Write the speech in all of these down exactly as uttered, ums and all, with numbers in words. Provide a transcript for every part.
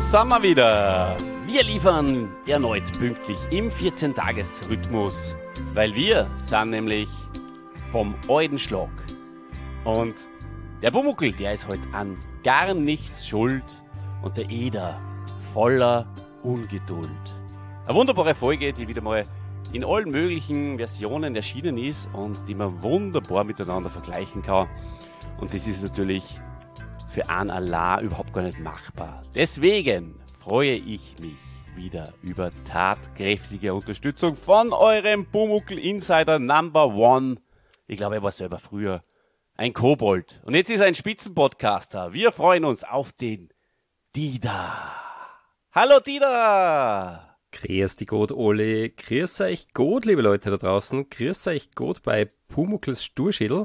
sind wir wieder. Wir liefern erneut pünktlich im vierzehn-Tages-Rhythmus, weil wir sind nämlich vom alten Schlag. Und der Pumuckl, der ist heute an gar nichts schuld und der Eder voller Ungeduld. Eine wunderbare Folge, die wieder mal in allen möglichen Versionen erschienen ist und die man wunderbar miteinander vergleichen kann. Und das ist natürlich für einen allein überhaupt gar nicht machbar. Deswegen freue ich mich wieder über tatkräftige Unterstützung von eurem Pumuckl Insider Number One. Ich glaube, er war selber früher ein Kobold. Und jetzt ist er ein Spitzenpodcaster. Wir freuen uns auf den Dieter. Hallo Dieter! Grüß dich gut, Oli. Grüß euch gut, liebe Leute da draußen. Grüß euch gut bei Pumuckls Sturschädel.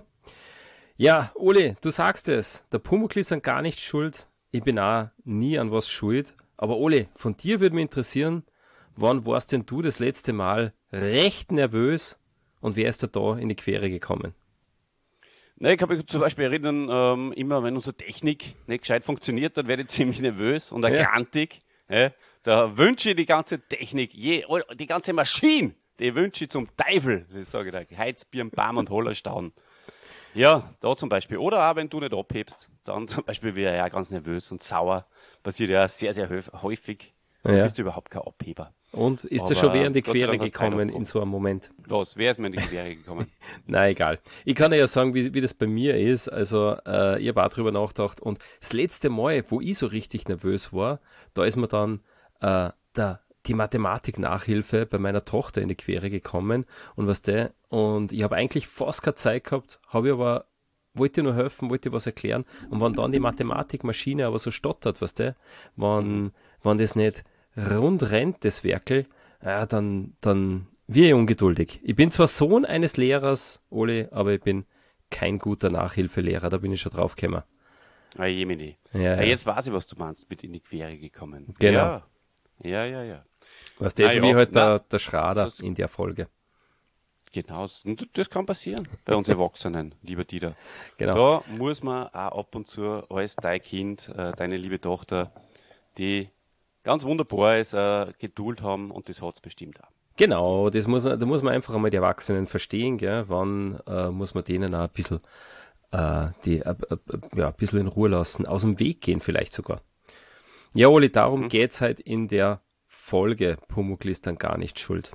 Ja, Oli, du sagst es. Der Pumuckl ist an gar nichts schuld. Ich bin auch nie an was schuld. Aber Oli, von dir würde mich interessieren, wann warst denn du das letzte Mal recht nervös und wer ist da da in die Quere gekommen? Ne, ich kann mich zum Beispiel erinnern, ähm, immer wenn unsere Technik nicht gescheit funktioniert, dann werde ich ziemlich nervös und ergrantig. Ja. Da wünsche ich die ganze Technik, je, die ganze Maschine, die wünsche ich zum Teufel. Das sage ich da. Heizbier, Bam und Hollerstaun. Ja, da zum Beispiel. Oder auch, wenn du nicht abhebst, dann zum Beispiel wäre ja ganz nervös und sauer. Passiert ja sehr, sehr häufig. Dann Ja. bist du überhaupt kein Abheber. Und ist Aber er schon wer in die Gott sei Quere Dank hast du keinen gekommen abgehoben. in so einem Moment? Was? Wer ist mir in die Quere gekommen? Na egal. Ich kann ja sagen, wie, wie das bei mir ist. Also äh, ich habe auch drüber nachgedacht. Und das letzte Mal, wo ich so richtig nervös war, da ist mir dann äh, der, die Mathematik-Nachhilfe bei meiner Tochter in die Quere gekommen. Und was der, und ich habe eigentlich fast keine Zeit gehabt, habe ich aber, wollte ihr nur helfen, wollte ihr was erklären. Und wenn dann die Mathematikmaschine aber so stottert, was der, wenn, wenn das nicht rund rennt, das Werkel, ja, dann, dann wird ich ungeduldig. Ich bin zwar Sohn eines Lehrers, Oli, aber ich bin kein guter Nachhilfelehrer, da bin ich schon drauf gekommen. Ah, Jemini. Ja, Ja, ja. jetzt weiß ich, was du meinst, mit in die Quere gekommen. Genau. Ja, ja, ja. ja. Was der Ah, ist ja, wie halt na, der, der Schrader das- in der Folge. Genau, und das kann passieren bei uns Erwachsenen, lieber Dieter. Genau. Da muss man auch ab und zu als dein Kind, äh, deine liebe Tochter, die ganz wunderbar ist, äh, Geduld haben und das hat's bestimmt auch. Genau, das muss man, da muss man einfach einmal die Erwachsenen verstehen, gell? Wann äh, muss man denen auch ein bisschen, äh, die, äh, äh, ja, ein bisschen in Ruhe lassen, aus dem Weg gehen vielleicht sogar. Ja, Oli, darum Mhm. geht's halt in der Folge Pumuckl ist dann gar nicht schuld.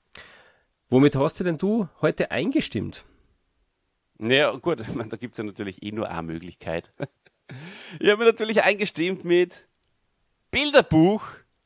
Womit hast du denn du heute eingestimmt? Naja, gut, ich meine, da gibt's ja natürlich eh nur eine Möglichkeit. Ich habe mir natürlich eingestimmt mit Bilderbuch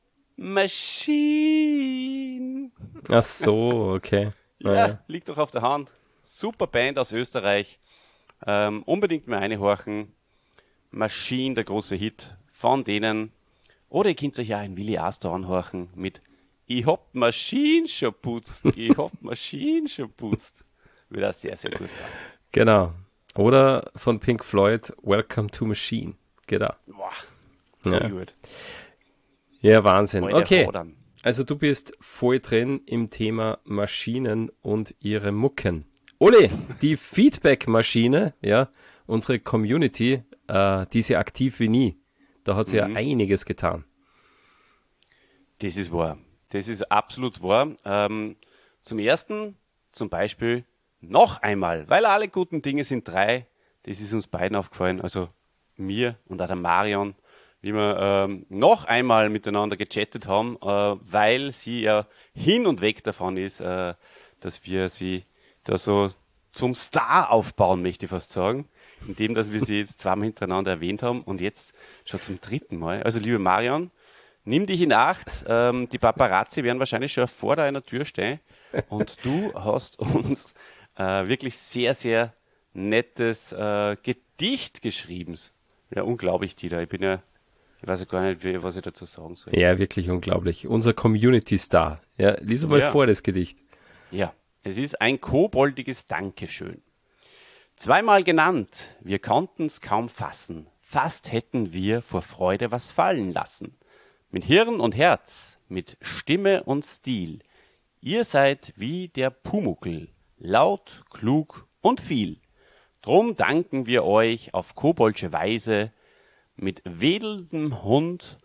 Machine. Ach so, okay. Ja, liegt doch auf der Hand. Super Band aus Österreich. Ähm, unbedingt mal reinhorchen. Machine, der große Hit von denen. Oder ihr könnt euch ja einen Willi Astor anhorchen mit Ich hab die Maschine schon putzt. Ich hab die Maschine schon putzt. Würde auch sehr, sehr gut passen. Genau. Oder von Pink Floyd, Welcome to Machine. Genau. Boah, voll Ja. gut. Ja, Wahnsinn. Alter Okay. Hodern. Also du bist voll drin im Thema Maschinen und ihre Mucken. Oli, die Feedback-Maschine, ja, unsere Community, äh, die ist ja aktiv wie nie. Da hat sie Mhm. ja einiges getan. Das ist wahr. Das ist absolut wahr. Ähm, zum Ersten, zum Beispiel, noch einmal, weil alle guten Dinge sind drei. Das ist uns beiden aufgefallen, also mir und auch der Marion, wie wir ähm, noch einmal miteinander gechattet haben, äh, weil sie ja hin und weg davon ist, äh, dass wir sie da so zum Star aufbauen, möchte ich fast sagen, indem dass wir sie jetzt zweimal hintereinander erwähnt haben und jetzt schon zum dritten Mal. Also liebe Marion, nimm dich in Acht, ähm, die Paparazzi werden wahrscheinlich schon vor deiner Tür stehen und du hast uns äh, wirklich sehr, sehr nettes äh, Gedicht geschrieben. Ja, unglaublich, Dieter. Ich bin ja, ich weiß ja gar nicht, wie, was ich dazu sagen soll. Ja, wirklich unglaublich. Unser Community-Star. Ja, lies mal Ja. vor, das Gedicht. Ja, es ist ein koboldiges Dankeschön. Zweimal genannt, wir konnten's kaum fassen. Fast hätten wir vor Freude was fallen lassen. Mit Hirn und Herz, mit Stimme und Stil. Ihr seid wie der Pumuckl, laut, klug und viel. Drum danken wir euch auf koboldsche Weise mit wedelndem Hund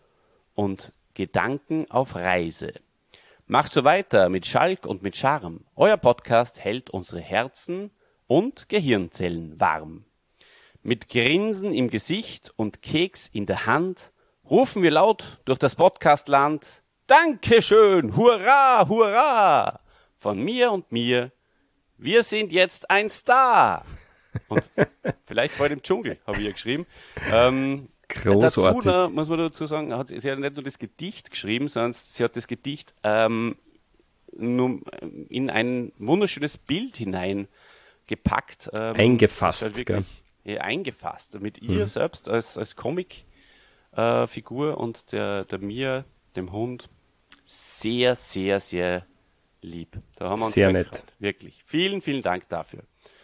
und Gedanken auf Reise. Macht so weiter mit Schalk und mit Charme. Euer Podcast hält unsere Herzen und Gehirnzellen warm. Mit Grinsen im Gesicht und Keks in der Hand rufen wir laut durch das Podcastland: Dankeschön, hurra, hurra! Von mir und mir, wir sind jetzt ein Star. Und vielleicht bald im Dschungel, habe ich ja geschrieben. Ähm, Großartig. Dazu noch, muss man dazu sagen, hat sie, sie hat nicht nur das Gedicht geschrieben, sondern sie hat das Gedicht ähm, nur in ein wunderschönes Bild hineingepackt. Ähm, Eingefasst, halt wirklich, ja, eingefasst. Mit ihr hm. selbst als, als Comic-Figur äh, und der, der Mia, dem Hund, sehr, sehr, sehr lieb. Da haben wir uns sehr, sehr nett. gefreut. Wirklich. Vielen, vielen Dank dafür.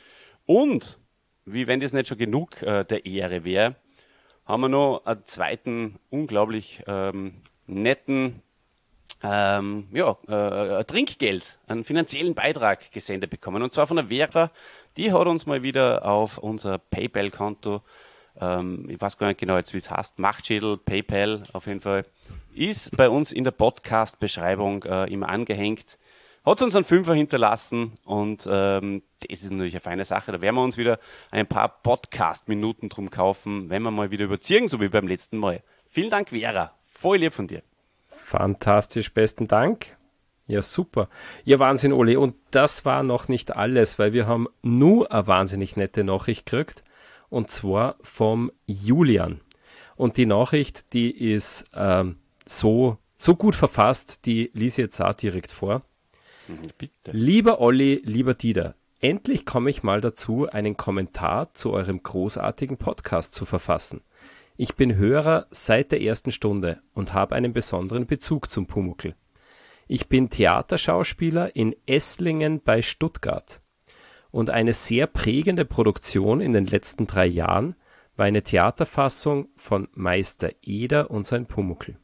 Und, wie wenn das nicht schon genug äh, der Ehre wäre, haben wir noch einen zweiten unglaublich ähm, netten ähm, ja, äh, Trinkgeld, einen finanziellen Beitrag gesendet bekommen. Und zwar von der Vera, die hat uns mal wieder auf unser PayPal-Konto, ähm, ich weiß gar nicht genau jetzt, wie es heißt, Machtschädel, PayPal auf jeden Fall, ist bei uns in der Podcast-Beschreibung äh, immer angehängt. Hat uns einen Fünfer hinterlassen und ähm, das ist natürlich eine feine Sache. Da werden wir uns wieder ein paar Podcast-Minuten drum kaufen, wenn wir mal wieder überziehen, so wie beim letzten Mal. Vielen Dank, Vera. Voll lieb von dir. Fantastisch, besten Dank. Ja, super. Ja, Wahnsinn, Oli. Und das war noch nicht alles, weil wir haben nur eine wahnsinnig nette Nachricht gekriegt. Und zwar vom Julian. Und die Nachricht, die ist ähm, so, so gut verfasst, die lese ich jetzt auch direkt vor. Bitte. Lieber Olli, lieber Dieter, endlich komme ich mal dazu, einen Kommentar zu eurem großartigen Podcast zu verfassen. Ich bin Hörer seit der ersten Stunde und habe einen besonderen Bezug zum Pumuckl. Ich bin Theaterschauspieler in Esslingen bei Stuttgart. Und eine sehr prägende Produktion in den letzten drei Jahren war eine Theaterfassung von Meister Eder und sein Pumuckl.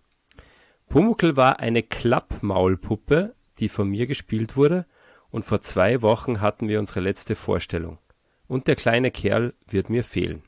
Pumuckl war eine Klappmaulpuppe, die von mir gespielt wurde, und vor zwei Wochen hatten wir unsere letzte Vorstellung. Und der kleine Kerl wird mir fehlen.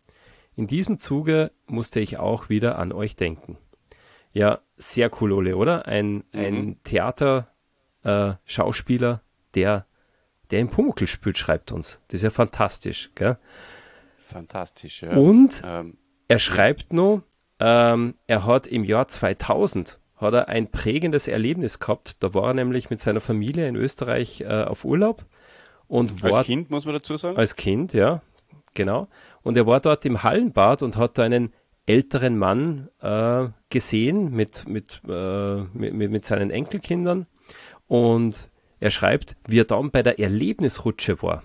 In diesem Zuge musste ich auch wieder an euch denken. Ja, sehr cool, Ole, oder? Ein, mhm. ein Theater-Schauspieler, äh, der, der im Pumuckl spielt, schreibt uns. Das ist ja fantastisch, gell? Fantastisch, ja. Und ähm, er schreibt noch, ähm, er hat im Jahr zweitausend hat er ein prägendes Erlebnis gehabt. Da war er nämlich mit seiner Familie in Österreich äh, auf Urlaub. Und war, als Kind, muss man dazu sagen? Als Kind, ja, genau. Und er war dort im Hallenbad und hat da einen älteren Mann äh, gesehen mit, mit, äh, mit, mit seinen Enkelkindern. Und er schreibt, wie er dann bei der Erlebnisrutsche war.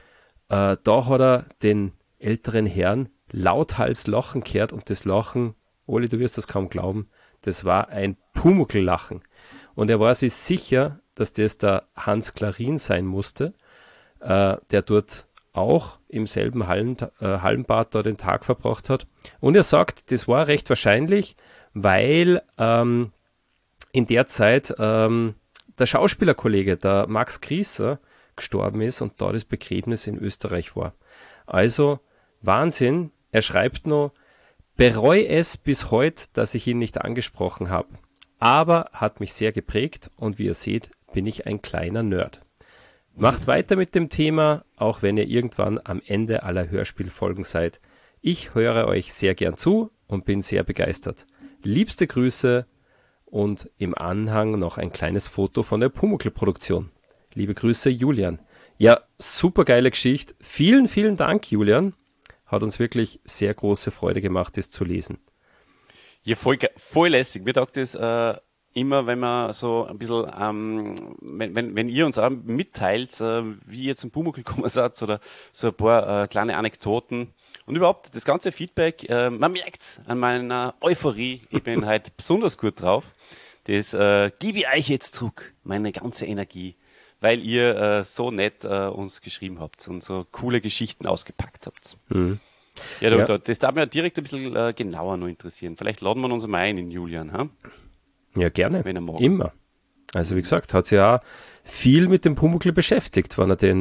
Äh, da hat er den älteren Herrn lauthals lachen gehört und das Lachen, Oli, du wirst das kaum glauben, das war ein Pumuckl-Lachen. Und er war sich sicher, dass das der Hans Klarin sein musste, äh, der dort auch im selben Hallen, äh, Hallenbad da den Tag verbracht hat. Und er sagt, das war recht wahrscheinlich, weil ähm, in der Zeit ähm, der Schauspielerkollege, der Max Grießer, gestorben ist und da das Begräbnis in Österreich war. Also Wahnsinn. Er schreibt noch, bereue es bis heute, dass ich ihn nicht angesprochen habe. Aber hat mich sehr geprägt und wie ihr seht, bin ich ein kleiner Nerd. Macht weiter mit dem Thema, auch wenn ihr irgendwann am Ende aller Hörspielfolgen seid. Ich höre euch sehr gern zu und bin sehr begeistert. Liebste Grüße und im Anhang noch ein kleines Foto von der Pumuckl-Produktion. Liebe Grüße, Julian. Ja, super geile Geschichte. Vielen, vielen Dank, Julian. Hat uns wirklich sehr große Freude gemacht, das zu lesen. Ja, voll, voll lässig. Mir taugt das äh, immer, wenn man so ein bisschen, ähm, wenn, wenn, wenn ihr uns auch mitteilt, äh, wie ihr zum Pumuckl gekommen seid oder so ein paar äh, kleine Anekdoten. Und überhaupt das ganze Feedback, äh, man merkt an meiner Euphorie, ich bin halt besonders gut drauf. Das äh, gebe ich euch jetzt zurück, meine ganze Energie, weil ihr äh, so nett äh, uns geschrieben habt und so coole Geschichten ausgepackt habt. Mhm. Ja, da, ja. Da, das darf mich direkt ein bisschen äh, genauer noch interessieren. Vielleicht laden wir uns mal ein in Julian. Ha? Ja, gerne. Wenn er mag. Immer. Also wie gesagt, hat sich ja viel mit dem Pumuckl beschäftigt, wenn er den äh,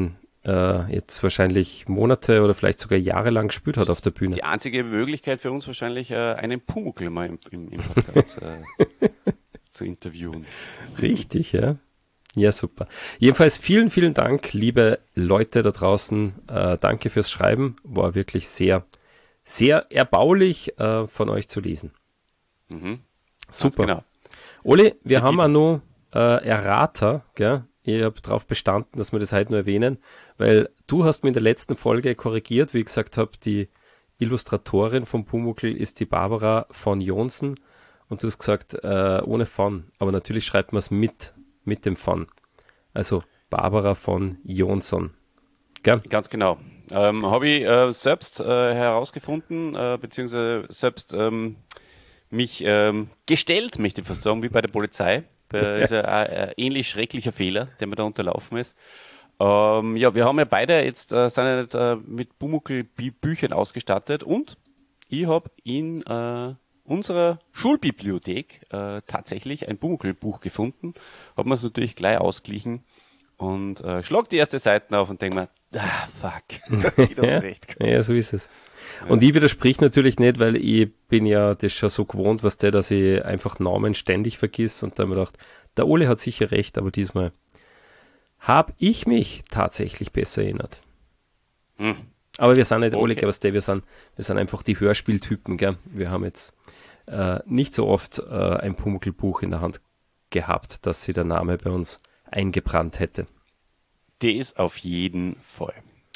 äh, jetzt wahrscheinlich Monate oder vielleicht sogar Jahre lang gespielt hat auf der Bühne. Die einzige Möglichkeit für uns wahrscheinlich, äh, einen Pumuckl mal im, im, im Podcast äh, zu interviewen. Richtig, ja. Ja, super. Jedenfalls vielen, vielen Dank, liebe Leute da draußen. Äh, danke fürs Schreiben. War wirklich sehr, sehr erbaulich äh, von euch zu lesen. Mhm. Super. Genau. Oli, wir Die- haben auch noch äh, Errata, gell? Ich habe darauf bestanden, dass wir das heute nur erwähnen, weil du hast mir in der letzten Folge korrigiert, wie ich gesagt habe, die Illustratorin von Pumuckl ist die Barbara von Johnsen und du hast gesagt, äh, ohne von, aber natürlich schreibt man es mit, mit dem von. Also Barbara von Jonsson. Gell? Ganz genau. Ähm, Habe ich äh, selbst äh, herausgefunden, äh, beziehungsweise selbst ähm, mich ähm, gestellt, möchte ich fast sagen, wie bei der Polizei. Das ist ein, ein ähnlich schrecklicher Fehler, der mir da unterlaufen ist. Ähm, ja, wir haben ja beide jetzt äh, sind ja nicht, äh, mit Pumuckl-Büchern ausgestattet und ich habe in äh, unserer Schulbibliothek äh, tatsächlich ein Pumuckl-Buch gefunden. Habe mir es natürlich gleich ausgeglichen und äh, schlag die erste Seiten auf und denke mir, ah, fuck, da hat Ja, recht. ja, so ist es. Und ich widersprich natürlich nicht, weil ich bin ja das schon so gewohnt, was der, dass ich einfach Namen ständig vergiss und dann habe ich gedacht, der Ole hat sicher recht, aber diesmal habe ich mich tatsächlich besser erinnert. Hm. Aber wir sind nicht Okay. Ole, aber wir sind, wir sind einfach die Hörspieltypen, gell? Wir haben jetzt äh, nicht so oft äh, ein Pumuckl-Buch in der Hand gehabt, dass sie der Name bei uns eingebrannt hätte. Der ist auf jeden Fall.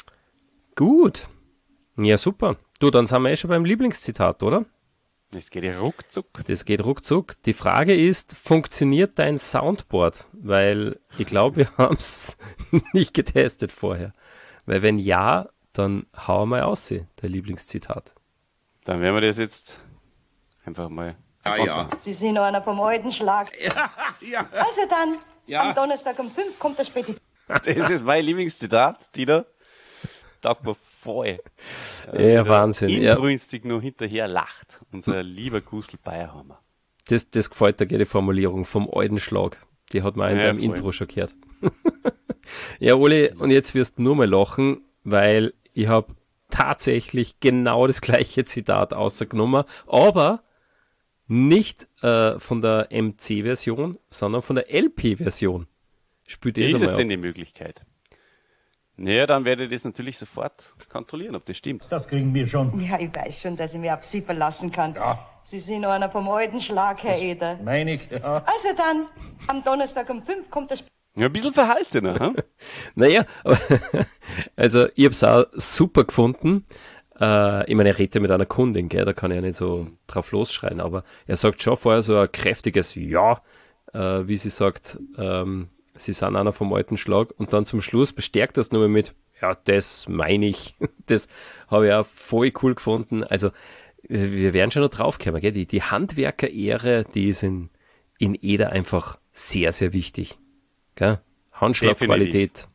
Gut. Ja, super. Du, dann sind wir eh schon beim Lieblingszitat, oder? Es geht ja ruckzuck. Das geht ruckzuck. Die Frage ist, funktioniert dein Soundboard? Weil ich glaube, wir haben es nicht getestet vorher. Weil wenn ja, dann hau mal aus, der Lieblingszitat. Dann werden wir das jetzt einfach mal. Ah, ja. Sie sind einer vom alten Schlag. Ja. Also dann, Ja. am Donnerstag um fünf kommt das Spedition. Das ist mein Lieblingszitat, Dieter. Taugt mir voll. Ja, Wahnsinn. Ja, Inbrünstig nur hinterher lacht. Unser lieber Gustl Bayerhammer. das, das gefällt dir, gell, die Formulierung vom alten Schlag. Die hat man in Ja, deinem voll. Intro schon gehört. Ja, Oli, und jetzt wirst du nur mal lachen, weil ich habe tatsächlich genau das gleiche Zitat ausgenommen, aber nicht äh, von der M C-Version, sondern von der L P-Version. Spielt das Ist es einmal denn ab. die Möglichkeit? Naja, dann werde ich das natürlich sofort kontrollieren, ob das stimmt. Das kriegen wir schon. Ja, ich weiß schon, dass ich mich auf Sie verlassen kann. Ja. Sie sind einer vom alten Schlag, Herr Eder. Meine ich, ja. Also dann, am Donnerstag um fünf kommt das Ja, ein bisschen verhaltener, hm? Naja, aber, also ich habe es auch super gefunden. Äh, ich meine, er redet ja mit einer Kundin, gell? Da kann ich ja nicht so drauf losschreien, aber er sagt schon vorher so ein kräftiges Ja, äh, wie sie sagt, ähm, sie sind einer vom alten Schlag und dann zum Schluss bestärkt das nur mit, ja, das meine ich. Das habe ich auch voll cool gefunden. Also äh, wir werden schon noch draufkommen, gell? Die, die Handwerker-Ehre, die ist in, in Eder einfach sehr, sehr wichtig. Gell? Handschlagqualität.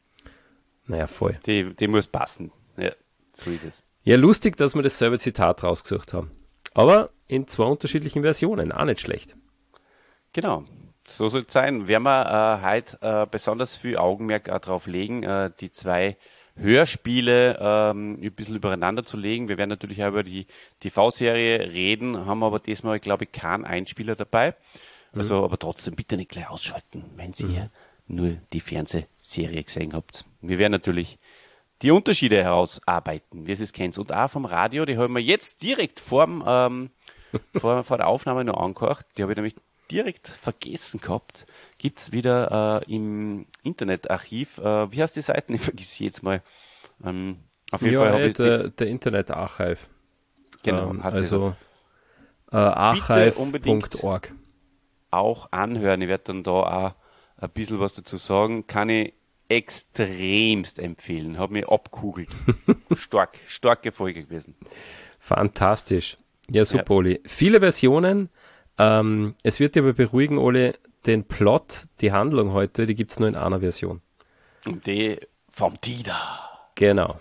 Naja, voll. Die, die muss passen. Ja, so ist es. Ja, lustig, dass wir dasselbe Zitat rausgesucht haben. Aber in zwei unterschiedlichen Versionen, auch nicht schlecht. Genau. So soll es sein. Werden wir äh, heute äh, besonders viel Augenmerk auch drauf legen, äh, die zwei Hörspiele ähm, ein bisschen übereinander zu legen. Wir werden natürlich auch über die T V-Serie reden, haben aber diesmal, glaube ich, keinen Einspieler dabei. Also, aber trotzdem bitte nicht gleich ausschalten, wenn Sie ja nur die Fernsehserie gesehen habt. Wir werden natürlich die Unterschiede herausarbeiten, wie Sie es kennt. Und auch vom Radio, die haben wir jetzt direkt vorm, ähm, vor, vor der Aufnahme noch angehört. Die habe ich nämlich direkt vergessen gehabt. Gibt's wieder äh, im Internetarchiv. Äh, wie heißt die Seiten? Ich vergesse jetzt mal. Ähm, auf jeden Ja, Fall habe äh, ich die, der, der Internet-Archive. genau, Ähm, heißt die also äh, unbedingt. archive punkt org. auch anhören. Ich werde dann da auch ein bisschen was dazu sagen. Kann ich extremst empfehlen. Habe mich abkugelt. Stark, starke Folge gewesen. Fantastisch. Ja, super, Ja. Oli. Viele Versionen. Ähm, es wird dich aber beruhigen, Oli, den Plot, die Handlung heute, die gibt's nur in einer Version. Und die vom Dieter. Genau.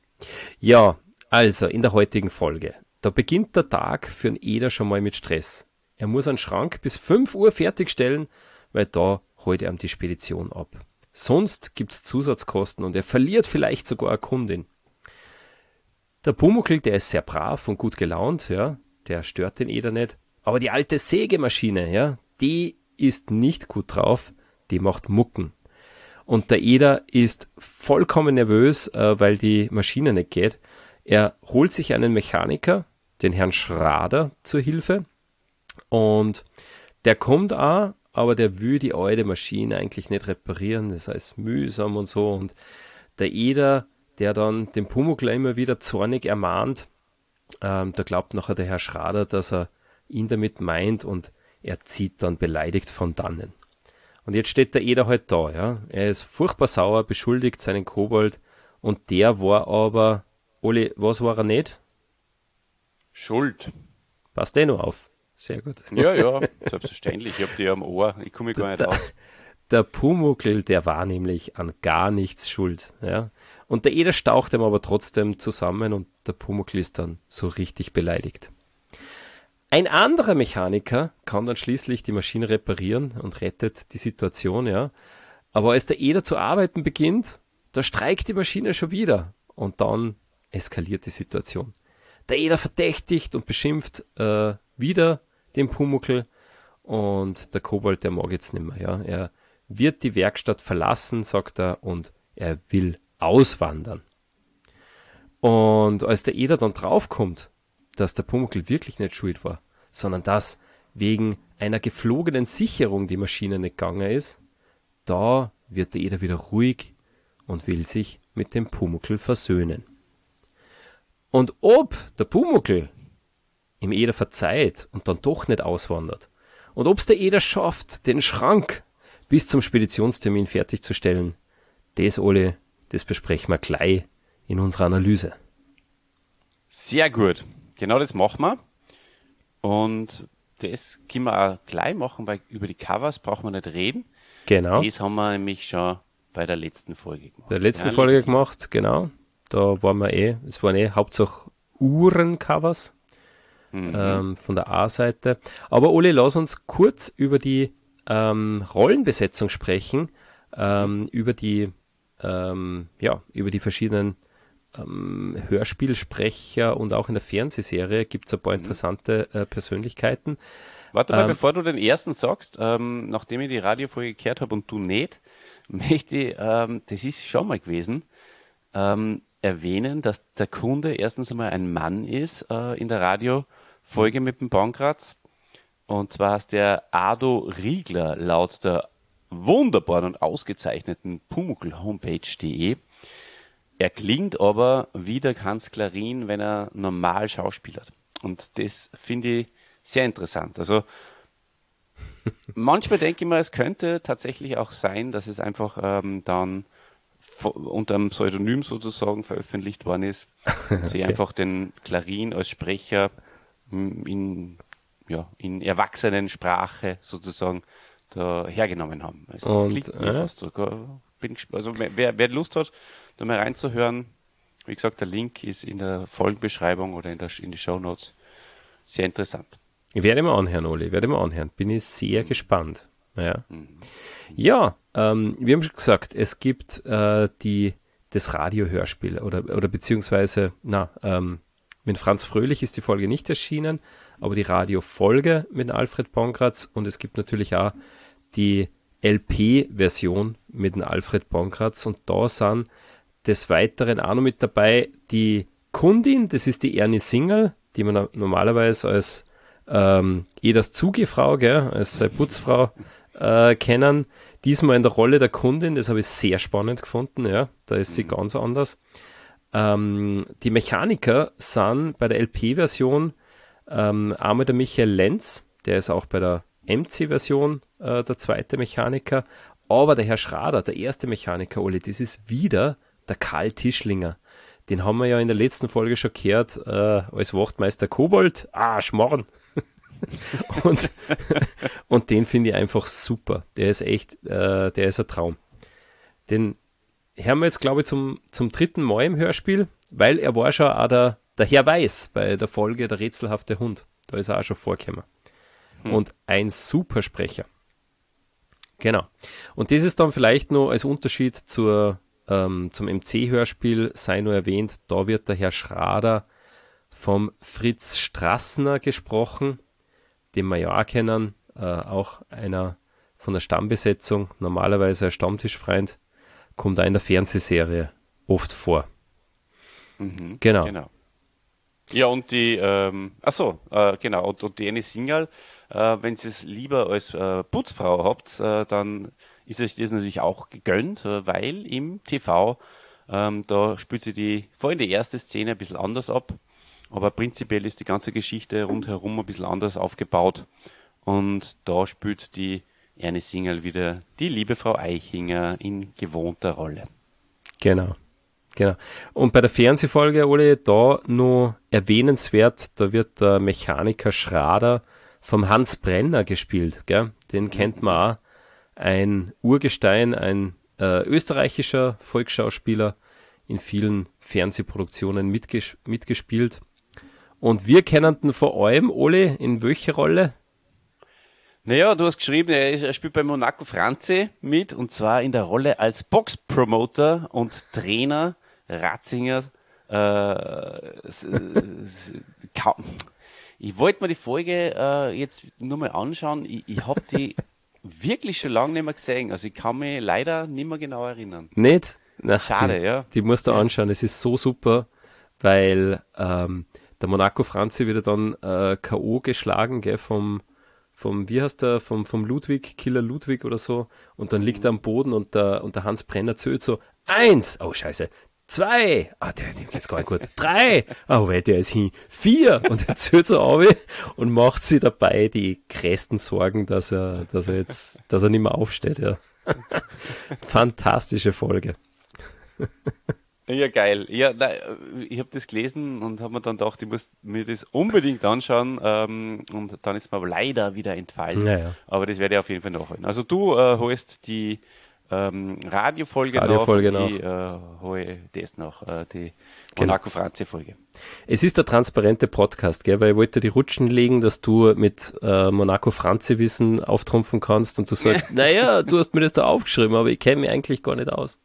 Ja, also in der heutigen Folge. Da beginnt der Tag für den Eder schon mal mit Stress. Er muss einen Schrank bis fünf Uhr fertigstellen, weil da holt er ihm die Spedition ab. Sonst gibt es Zusatzkosten und er verliert vielleicht sogar eine Kundin. Der Pumuckl, der ist sehr brav und gut gelaunt, ja, der stört den Eder nicht. Aber die alte Sägemaschine, ja, die ist nicht gut drauf, die macht Mucken. Und der Eder ist vollkommen nervös, äh, weil die Maschine nicht geht. Er holt sich einen Mechaniker, den Herrn Schrader, zur Hilfe. Und der kommt auch, aber der will die alte Maschine eigentlich nicht reparieren. Das heißt mühsam und so. Und der Eder, der dann den Pumuckl immer wieder zornig ermahnt, ähm, da glaubt nachher der Herr Schrader, dass er ihn damit meint und er zieht dann beleidigt von dannen. Und jetzt steht der Eder halt da, ja. Er ist furchtbar sauer, beschuldigt seinen Kobold und der war aber, Oli, was war er nicht? Schuld. Passt eh noch auf. Sehr gut. Ja, ja, selbstverständlich. Ich hab die ja am Ohr. Ich komme gar nicht der, raus. Der Pumuckl, der war nämlich an gar nichts schuld, ja. Und der Eder staucht ihm aber trotzdem zusammen und der Pumuckl ist dann so richtig beleidigt. Ein anderer Mechaniker kann dann schließlich die Maschine reparieren und rettet die Situation, ja. Aber als der Eder zu arbeiten beginnt, da streikt die Maschine schon wieder und dann eskaliert die Situation. Der Eder verdächtigt und beschimpft äh, wieder den Pumuckl und der Kobold, der mag jetzt nicht mehr, ja. Er wird die Werkstatt verlassen, sagt er, und er will auswandern. Und als der Eder dann draufkommt, dass der Pumuckl wirklich nicht schuld war, sondern dass wegen einer geflogenen Sicherung die Maschine nicht gegangen ist, da wird der Eder wieder ruhig und will sich mit dem Pumuckl versöhnen. Und ob der Pumuckl im Eder verzeiht und dann doch nicht auswandert, und ob es der Eder schafft, den Schrank bis zum Speditionstermin fertigzustellen, das, Ole, das besprechen wir gleich in unserer Analyse. Sehr gut. Genau das machen wir. Und das können wir auch gleich machen, weil über die Covers brauchen wir nicht reden. Genau. Das haben wir nämlich schon bei der letzten Folge gemacht. Bei der letzten ja, Folge gemacht, genau. Da waren wir eh, es waren eh hauptsächlich Uhrencovers mhm. ähm, von der A-Seite. Aber Oli, lass uns kurz über die ähm, Rollenbesetzung sprechen, ähm, mhm. über die ähm, ja, über die verschiedenen ähm, Hörspielsprecher und auch in der Fernsehserie gibt es ein paar interessante äh, Persönlichkeiten. Warte mal, ähm, bevor du den ersten sagst, ähm, nachdem ich die Radiofolge gehört habe und du nicht, möchte ich, ähm, das ist schon mal gewesen, ähm, erwähnen, dass der Kunde erstens einmal ein Mann ist äh, in der Radiofolge mit dem Pankratz. Und zwar ist der Ado Riegler laut der wunderbaren und ausgezeichneten Pumuckl-Homepage punkt de. Er klingt aber wie der Hans Klarin, wenn er normal schauspielert. Und das finde ich sehr interessant. Also manchmal denke ich mir, es könnte tatsächlich auch sein, dass es einfach ähm, dann unter einem Pseudonym sozusagen veröffentlicht worden ist. Okay. Sie einfach den Klarin als Sprecher in, ja, in Erwachsenensprache sozusagen da hergenommen haben. Es Und, klingt mir äh? fast so. Bin also wer, wer Lust hat, da mal reinzuhören, wie gesagt, der Link ist in der Folgenbeschreibung oder in, der, in die Shownotes. Sehr interessant. Ich werde mal anhören, Oli, werde mal anhören. Bin ich sehr mhm. gespannt. Ja, mhm. ja ähm, wir haben schon gesagt, es gibt äh, die, das Radiohörspiel oder, oder beziehungsweise, na, ähm, mit Franz Fröhlich ist die Folge nicht erschienen, aber die Radiofolge mit Alfred Pankratz und es gibt natürlich auch die L P-Version mit dem Alfred Pankratz und da sind des Weiteren auch noch mit dabei die Kundin, das ist die Ernie Singerl, die man normalerweise als ähm, Eders Zugefrau, gell, als seine Putzfrau äh, kennen. Diesmal in der Rolle der Kundin, das habe ich sehr spannend gefunden, ja, da ist sie mhm. ganz anders. Ähm, die Mechaniker sind bei der L P-Version ähm, einmal der Michael Lenz, der ist auch bei der M C-Version äh, der zweite Mechaniker, aber der Herr Schrader, der erste Mechaniker, Oli, das ist wieder der Karl Tischlinger. Den haben wir ja in der letzten Folge schon gehört, äh, als Wachtmeister Kobold. Ah, Schmarrn. und, und den finde ich einfach super. Der ist echt, äh, der ist ein Traum. Den hören wir jetzt, glaube ich, zum, zum dritten Mal im Hörspiel, weil er war schon auch der, der Herr Weiß bei der Folge Der rätselhafte Hund. Da ist er auch schon vorgekommen. Hm. Und ein super Sprecher. Genau. Und das ist dann vielleicht noch als Unterschied zur, ähm, zum M C-Hörspiel, sei nur erwähnt, da wird der Herr Schrader vom Fritz Strassner gesprochen, den wir ja auch kennen, äh, auch einer von der Stammbesetzung, normalerweise ein Stammtischfreund, kommt auch in der Fernsehserie oft vor. Mhm, genau. genau. Ja, und die, ähm, ach so, äh, genau, und, und die eine Single, äh, wenn ihr es lieber als äh, Putzfrau habt, äh, dann ist euch das natürlich auch gegönnt, äh, weil im T V, ähm, da spielt sie die, vor allem die erste Szene ein bisschen anders ab, aber prinzipiell ist die ganze Geschichte rundherum ein bisschen anders aufgebaut und da spielt die eine Single wieder die liebe Frau Eichinger in gewohnter Rolle. Genau. Genau. Und bei der Fernsehfolge, Ole, da nur erwähnenswert, da wird der Mechaniker Schrader vom Hans Brenner gespielt, gell? Den kennt man auch. Ein Urgestein, ein äh, österreichischer Volksschauspieler, in vielen Fernsehproduktionen mitges- mitgespielt. Und wir kennen ihn vor allem, Ole, in welcher Rolle? Naja, du hast geschrieben, er, ist, er spielt bei Monaco Franze mit, und zwar in der Rolle als Boxpromoter und Trainer Ratzinger. Äh, s- s- kaum. Ich wollte mir die Folge äh, jetzt nur mal anschauen. Ich, ich habe die wirklich schon lange nicht mehr gesehen. Also ich kann mich leider nicht mehr genau erinnern. Nicht? Na, Schade, die, ja. Die musst du Ja. anschauen. Es ist so super, weil ähm, der Monaco Franzi wird dann äh, K O geschlagen, gell, vom, vom, wie heißt der, vom, vom Ludwig, Killer Ludwig oder so. Und dann liegt er am Boden und der, und der Hans Brenner zählt so, eins, oh scheiße, zwei, ah, der, dem geht's gar nicht gut, drei, oh wei, der ist hin, vier, und er zählt so auf und macht sich dabei die größten Sorgen, dass er, dass er jetzt, dass er nicht mehr aufsteht, ja. Fantastische Folge. Ja, geil. Ja, nein, ich habe das gelesen und habe mir dann gedacht, ich muss mir das unbedingt anschauen. Ähm, und dann ist mir aber leider wieder entfallen. Ja, ja. Aber das werde ich auf jeden Fall nachholen. Also du äh, holst die ähm, Radiofolge, Radiofolge nach und ich äh, hole das noch, äh, die Genau. Monaco Franze Folge. Es ist der transparente Podcast, gell, weil ich wollte die Rutschen legen, dass du mit äh, Monaco Franzi Wissen auftrumpfen kannst und du sagst, naja, du hast mir das da aufgeschrieben, aber ich kenne mich eigentlich gar nicht aus.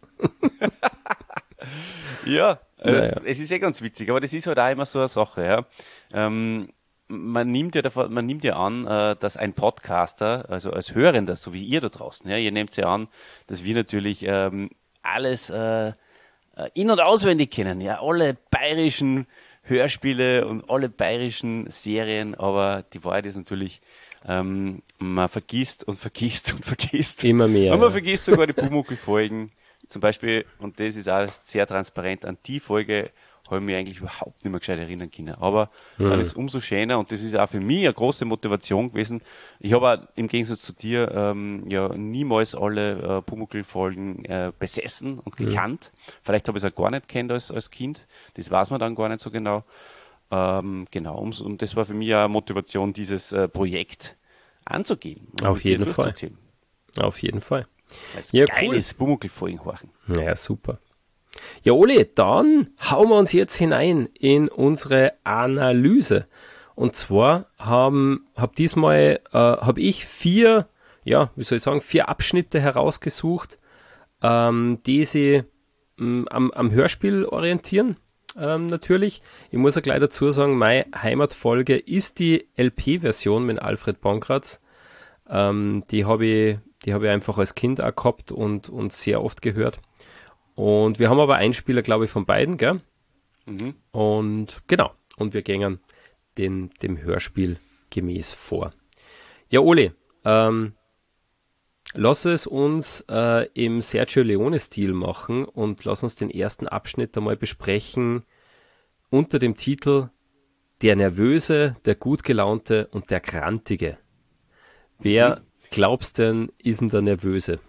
Ja, äh, Naja. es ist eh ganz witzig, aber das ist halt auch immer so eine Sache, ja. Ähm, man nimmt ja davon, man nimmt ja an, äh, dass ein Podcaster, also als Hörender, so wie ihr da draußen, ja, ihr nehmt ja an, dass wir natürlich ähm, alles äh, äh, in- und auswendig kennen, ja, alle bayerischen Hörspiele und alle bayerischen Serien, aber die Wahrheit ist natürlich, ähm, man vergisst und vergisst und vergisst. Immer mehr, Und man ja. vergisst sogar die Pumuckl-Folgen. Zum Beispiel, und das ist alles sehr transparent, an die Folge habe ich mich eigentlich überhaupt nicht mehr gescheit erinnern können. Aber dann ist es umso schöner, und das ist auch für mich eine große Motivation gewesen. Ich habe auch im Gegensatz zu dir ähm, ja niemals alle äh, Pumuckl-Folgen äh, besessen und gekannt. Vielleicht habe ich es auch gar nicht kennt als, als Kind. Das weiß man dann gar nicht so genau. Ähm, genau, und, und das war für mich auch eine Motivation, dieses äh, Projekt anzugehen. und Auf mit dir jeden Fall. durchzuziehen. Auf jeden Fall. Als Ja, geiles Pumuckl-Folgen horchen. Ja, super. Ja, Oli, dann hauen wir uns jetzt hinein in unsere Analyse. Und zwar haben, hab diesmal, äh, habe ich vier, ja, wie soll ich sagen, vier Abschnitte herausgesucht, ähm, die sie mh, am, am Hörspiel orientieren, ähm, natürlich. Ich muss ja gleich dazu sagen, meine Heimatfolge ist die L P-Version mit Alfred Pankratz. Ähm, die habe ich, die habe ich einfach als Kind auch gehabt und, und sehr oft gehört. Und wir haben aber Einspieler, glaube ich, von beiden, gell? Mhm. Und genau, und wir gehen den, dem Hörspiel gemäß vor. Ja, Oli, ähm, lass es uns äh, im Sergio Leone-Stil machen und lass uns den ersten Abschnitt einmal besprechen unter dem Titel Der Nervöse, der Gutgelaunte und der Grantige. Wer glaubst denn, ist denn der Nervöse?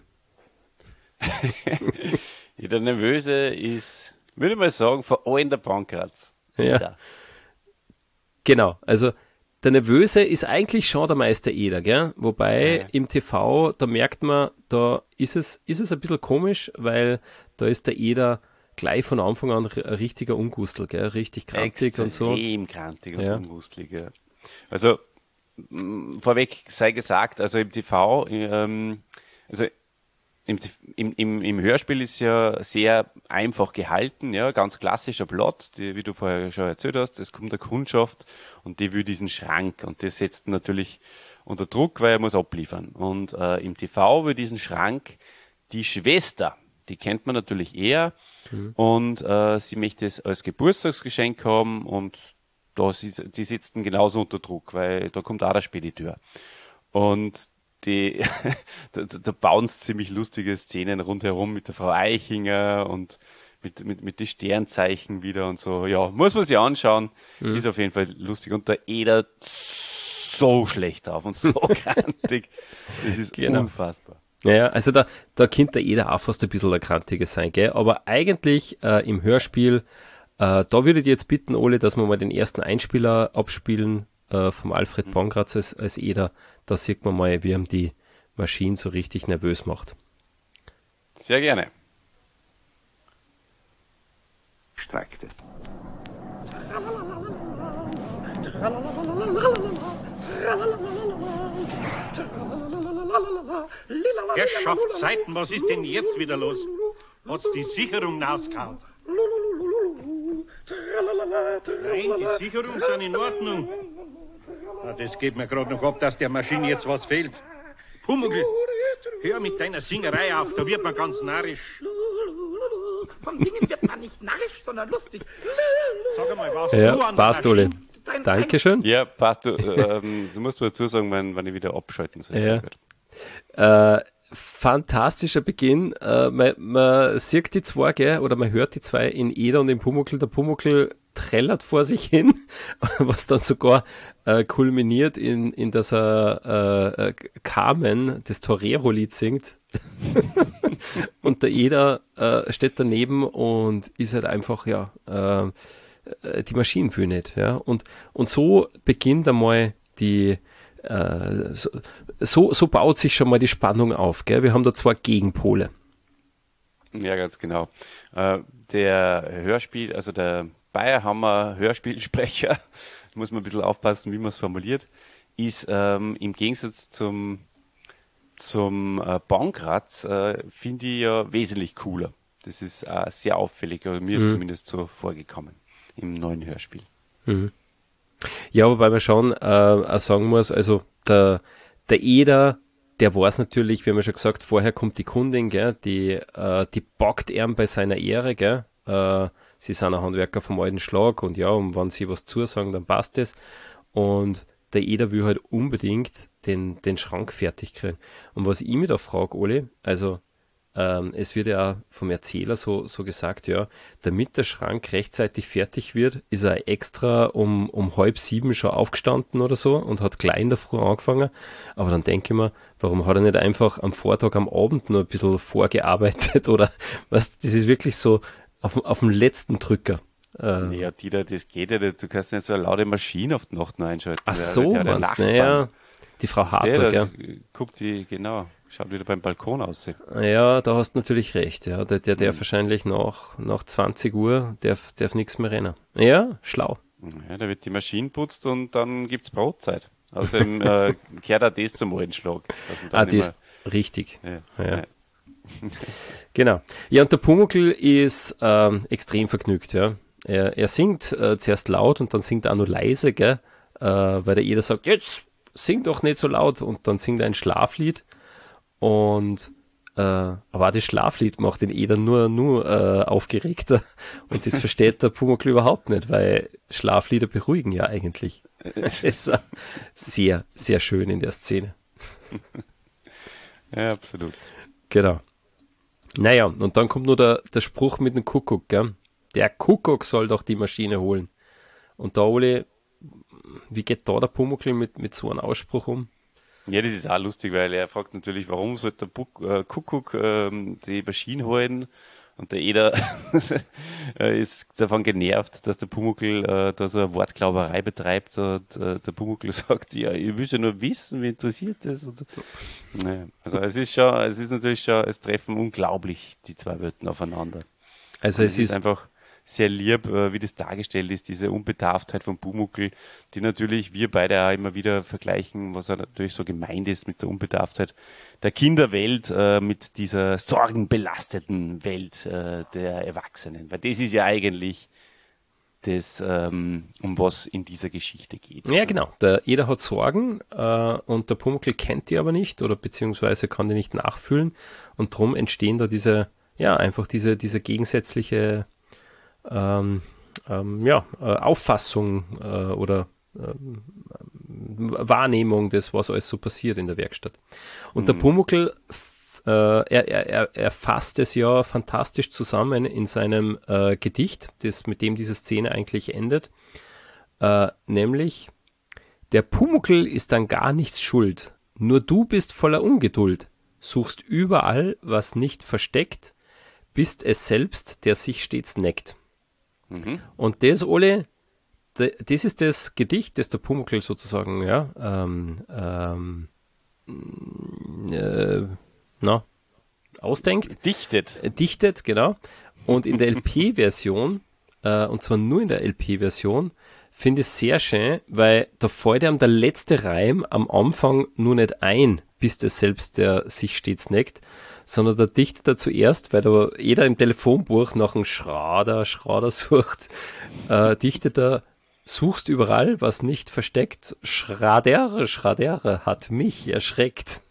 Ja, der Nervöse ist, würde ich mal sagen, vor allem der Pankratz. Ja. Eder. Genau, also der Nervöse ist eigentlich schon der Meister Eder, gell? Wobei Ja. im T V, da merkt man, da ist es, ist es ein bisschen komisch, weil da ist der Eder gleich von Anfang an ein richtiger Ungustel, gell? Richtig krantig und so. Extrem krantig und Ja. ungustelig, ja. Also, m, vorweg sei gesagt, also im T V, ähm, also im, im, im, im Hörspiel ist ja sehr einfach gehalten, ja, ganz klassischer Plot, die, wie du vorher schon erzählt hast, es kommt eine Kundschaft und die will diesen Schrank und das setzt natürlich unter Druck, weil er muss abliefern. Und äh, im T V will diesen Schrank die Schwester, die kennt man natürlich eher, mhm. und äh, sie möchte es als Geburtstagsgeschenk haben und da sie, die sitzen genauso unter Druck, weil da kommt auch der Spediteur. Und die, da, da bauen sie ziemlich lustige Szenen rundherum mit der Frau Eichinger und mit, mit, mit den Sternzeichen wieder und so. Ja, muss man sich anschauen. Mhm. Ist auf jeden Fall lustig. Und der Eder so schlecht drauf und so krantig. Das ist genau. Unfassbar. Ja, also da, da könnte der Eder auch fast ein bisschen der Krantige sein, gell? Aber eigentlich äh, im Hörspiel, äh, da würde ich jetzt bitten, Ole, dass wir mal den ersten Einspieler abspielen äh, vom Alfred mhm. Pongratz als, als Eder. Da sieht man mal, wie ihm die Maschine so richtig nervös macht. Sehr gerne. Streikte. Herrschaftszeiten, was ist denn jetzt wieder los? Hat's die Sicherung rausgehauen? Nein, die Sicherungen sind in Ordnung. Na, das geht mir gerade noch ab, dass der Maschine jetzt was fehlt. Pumuckl, hör mit deiner Singerei auf, da wird man ganz narrisch. Vom Singen wird man nicht narrisch, sondern lustig. Sag einmal, was ja, du an passt, Ole. Dankeschön. Ja, passt. Du, ähm, du musst mir dazu sagen, wann, wann ich wieder abschalten soll. Ja. Äh, fantastischer Beginn. Äh, man, man sieht die zwei, gell, oder man hört die zwei in Eder und im Pumuckl. Der Pumuckl trällert vor sich hin, was dann sogar äh, kulminiert in, in dass er äh, Carmen, das Torero-Lied singt. Und der Eder äh, steht daneben und ist halt einfach, ja, äh, die Maschinen will nicht. Ja? Und, und so beginnt einmal die, äh, so, so baut sich schon mal die Spannung auf. Gell? Wir haben da zwei Gegenpole. Ja, ganz genau. Äh, der Hörspiel, also der Bayerhammer Hörspielsprecher, muss man ein bisschen aufpassen, wie man es formuliert, ist ähm, im Gegensatz zum, zum äh, Pongratz, äh, finde ich ja wesentlich cooler. Das ist äh, sehr auffällig, oder mir ist mhm. zumindest so vorgekommen im neuen Hörspiel. Mhm. Ja, wobei man schon äh, auch sagen muss, also der, der Eder, der weiß natürlich, wie haben wir schon gesagt, vorher kommt die Kundin, gell, die, äh, die packt ihn bei seiner Ehre, gell, äh, sie sind ein Handwerker vom alten Schlag und ja, und wenn sie was zusagen, dann passt es. Und der Eder will halt unbedingt den, den Schrank fertig kriegen. Und was ich mir da frage, Ole, also ähm, es wird ja auch vom Erzähler so, so gesagt, ja, damit der Schrank rechtzeitig fertig wird, ist er extra um, um halb sieben schon aufgestanden oder so und hat gleich in der Früh angefangen. Aber dann denke ich mir, warum hat er nicht einfach am Vortag, am Abend noch ein bisschen vorgearbeitet oder was, das ist wirklich so auf, auf dem letzten Drücker. Äh, ja, Dieter, das geht ja nicht. Du kannst nicht so eine laute Maschine auf die Nacht noch einschalten. Ach so, der, der meinst du, ja. Die Frau Hartog, ja. Guckt die, genau, schaut wieder beim Balkon aus. Ja, da hast du natürlich recht, ja. Der, der darf hm. wahrscheinlich nach, nach zwanzig Uhr, darf, darf nichts mehr rennen. Ja, schlau. Ja, da wird die Maschine putzt und dann gibt's Brotzeit. Außerdem äh, gehört auch das zum Ohrenschlag. Ah, das ist richtig. Ja. Ja. Ja. Genau. Ja, und der Pumuckl ist ähm, extrem vergnügt, ja. Er, er singt äh, zuerst laut und dann singt er auch nur leise, gell? Äh, weil der jeder sagt, jetzt sing doch nicht so laut, und dann singt er ein Schlaflied und äh, aber auch das Schlaflied macht den Eder nur, nur äh, aufgeregter, und das versteht der Pumuckl überhaupt nicht, weil Schlaflieder beruhigen ja eigentlich. Das ist sehr, sehr schön in der Szene. Ja, absolut. Genau. Naja, und dann kommt nur der, der Spruch mit dem Kuckuck, gell? Der Kuckuck soll doch die Maschine holen. Und da, Ole, wie geht da der Pumuckl mit, mit so einem Ausspruch um? Ja, das ist auch lustig, weil er fragt natürlich, warum soll der Buck, äh, Kuckuck ähm, die Maschine holen? Und der Eder ist davon genervt, dass der Pumuckl äh, da so eine Wortglauberei betreibt, und äh, der Pumuckl sagt, ja, ich will ja nur wissen, wie interessiert das? Und so. Naja, also es ist schon, es ist natürlich schon, es treffen unglaublich die zwei Welten aufeinander. Also und es, es ist einfach sehr lieb, äh, wie das dargestellt ist, diese Unbedarftheit von Pumuckl, die natürlich wir beide auch immer wieder vergleichen, was ja natürlich so gemeint ist mit der Unbedarftheit der Kinderwelt, äh, mit dieser sorgenbelasteten Welt äh, der Erwachsenen. Weil das ist ja eigentlich das, ähm, um was in dieser Geschichte geht. Ja, genau. Der Eder hat Sorgen äh, und der Pumuckl kennt die aber nicht oder beziehungsweise kann die nicht nachfühlen und drum entstehen da diese, ja, einfach diese, diese gegensätzliche ähm, ähm, ja, äh, Auffassung äh, oder ähm, Wahrnehmung des, was alles so passiert in der Werkstatt. Und mhm. der Pumuckl äh, er, er, er fasst es ja fantastisch zusammen in seinem äh, Gedicht, das, mit dem diese Szene eigentlich endet, äh, nämlich: Der Pumuckl ist an gar nichts schuld, nur du bist voller Ungeduld, suchst überall, was nicht versteckt, bist es selbst, der sich stets neckt. Mhm. Und das, Ole, das ist das Gedicht, das der Pumuckl sozusagen, ja, ähm, ähm, äh, na, ausdenkt. Dichtet. Äh, dichtet, genau. Und in der L P-Version, äh, und zwar nur in der L P-Version, finde ich es sehr schön, weil da fällt einem der letzte Reim am Anfang nur nicht ein, bis der selbst, der sich stets neckt, sondern da dichtet er zuerst, weil da jeder im Telefonbuch nach einem Schrader, Schrader sucht, äh, dichtet er: Suchst überall, was nicht versteckt, Schradere, Schradere hat mich erschreckt.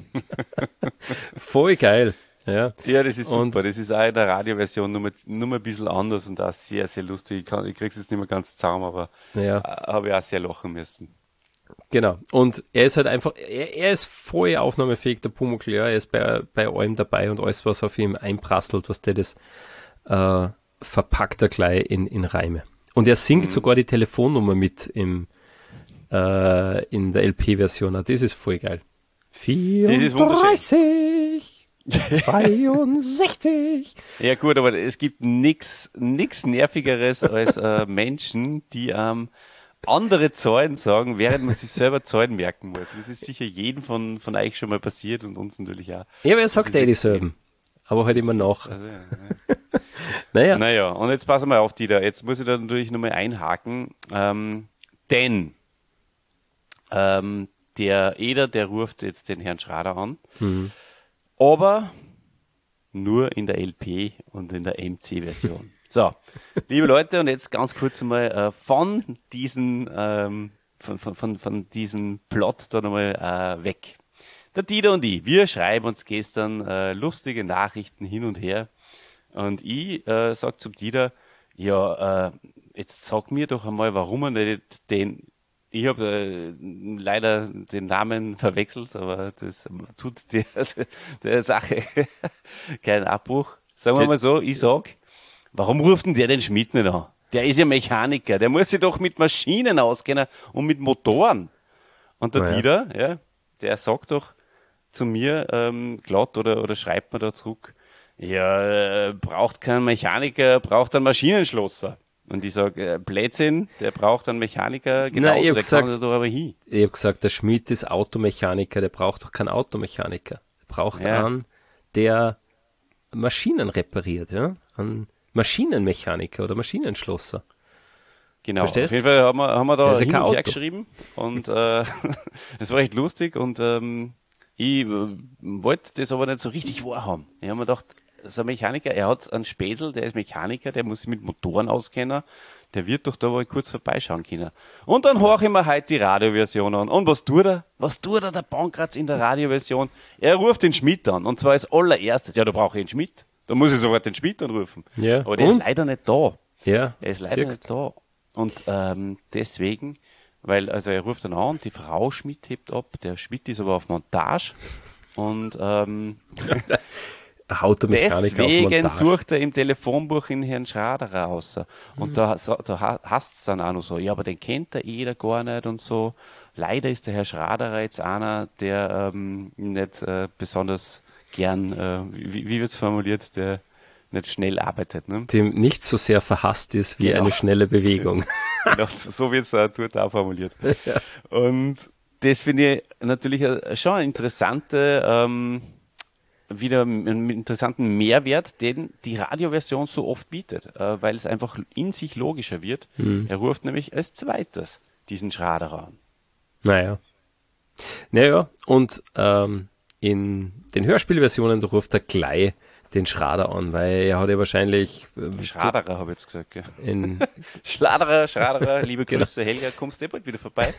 Voll geil. Ja, ja, das ist und super. Das ist auch in der Radioversion nur, mit, nur mal ein bisschen anders und auch sehr, sehr lustig. Ich, kann, ich krieg's jetzt nicht mehr ganz zusammen, aber ja. äh, habe ich auch sehr lachen müssen. Genau. Und er ist halt einfach, er, er ist voll aufnahmefähig, der Pumuckl, ja. Er ist bei, bei allem dabei und alles, was auf ihm einprasselt, was der das äh, verpackt er gleich in, in Reime. Und er singt mhm. sogar die Telefonnummer mit im, äh, in der L P-Version. Das ist voll geil. vierunddreißig, zweiundsechzig. Ja gut, aber es gibt nix, nix Nervigeres als äh, Menschen, die ähm, andere Zahlen sagen, während man sich selber Zahlen merken muss. Das ist sicher jedem von, von euch schon mal passiert und uns natürlich auch. Ja, aber er sagt eh dieselben. Aber halt immer nach. Also, ja, ja. naja. Naja, und jetzt passen wir auf, Dieter. Jetzt muss ich da natürlich nochmal einhaken. Ähm, denn ähm, der Eder, der ruft jetzt den Herrn Schrader an. Mhm. Aber nur in der L P und in der M C-Version. So, liebe Leute, und jetzt ganz kurz mal äh, von diesen ähm, von, von, von, von diesem Plot da nochmal äh, weg. Der Dieter und ich, wir schreiben uns gestern äh, lustige Nachrichten hin und her. Und ich äh, sag zum Dieter, ja, äh, jetzt sag mir doch einmal, warum er nicht den, ich habe äh, leider den Namen verwechselt, aber das tut der, der Sache keinen Abbruch. Sagen wir mal so, ich sag, warum ruft denn der den Schmidt nicht an? Der ist ja Mechaniker, der muss sich doch mit Maschinen auskennen und mit Motoren. Und der ja. Dieter, ja, der sagt doch zu mir ähm, glatt oder, oder schreibt mir da zurück, ja, äh, braucht kein Mechaniker, braucht einen Maschinenschlosser. Und ich sage, äh, Blödsinn, der braucht einen Mechaniker, genau, der gesagt, kann da doch aber hin. Ich habe gesagt, der Schmidt ist Automechaniker, der braucht doch keinen Automechaniker. Der braucht ja. einen, der Maschinen repariert, ja, einen Maschinenmechaniker oder Maschinenschlosser. Genau, Verstehst? auf jeden Fall haben wir, haben wir da ja hin und Auto. her geschrieben und äh, es war echt lustig und ähm, ich äh, wollte das aber nicht so richtig wahrhaben. Ich habe mir gedacht, so ein Mechaniker, er hat einen Späßel, der ist Mechaniker, der muss sich mit Motoren auskennen, der wird doch da mal kurz vorbeischauen können. Und dann horche ich mir heute die Radioversion an. Und was tut er? Was tut er, der Bankratz in der Radioversion? Er ruft den Schmidt an, und zwar als allererstes. Ja, da brauche ich einen Schmidt. Da muss ich sofort den Schmidt anrufen. Ja. Aber der und? ist leider nicht da. Ja. Er ist leider Siehst. nicht da. Und ähm, deswegen, weil, also er ruft dann an, die Frau Schmidt hebt ab, der Schmidt ist aber auf Montage. Und ähm, Automechaniker deswegen sucht er im Telefonbuch in Herrn Schrader raus. Und mhm. da, da hast es dann auch noch so, ja, aber den kennt der jeder gar nicht und so. Leider ist der Herr Schrader jetzt einer, der ähm, nicht äh, besonders gern, äh, wie, wie wird es formuliert, der nicht schnell arbeitet. Ne? Dem nicht so sehr verhasst ist wie genau. eine schnelle Bewegung. Genau, so wird es äh, dort auch formuliert. Ja. Und das finde ich natürlich schon eine interessante ähm, wieder einen interessanten Mehrwert, den die Radioversion so oft bietet, äh, weil es einfach in sich logischer wird. Mhm. Er ruft nämlich als zweites diesen Schraderer an. Naja. Naja, und ähm, in den Hörspielversionen da ruft er gleich den Schrader an, weil er hat ja wahrscheinlich... Ähm, Schraderer, habe ich jetzt gesagt, gell? In Schladerer, Schraderer, liebe Grüße, genau. Helga, kommst du bald wieder vorbei?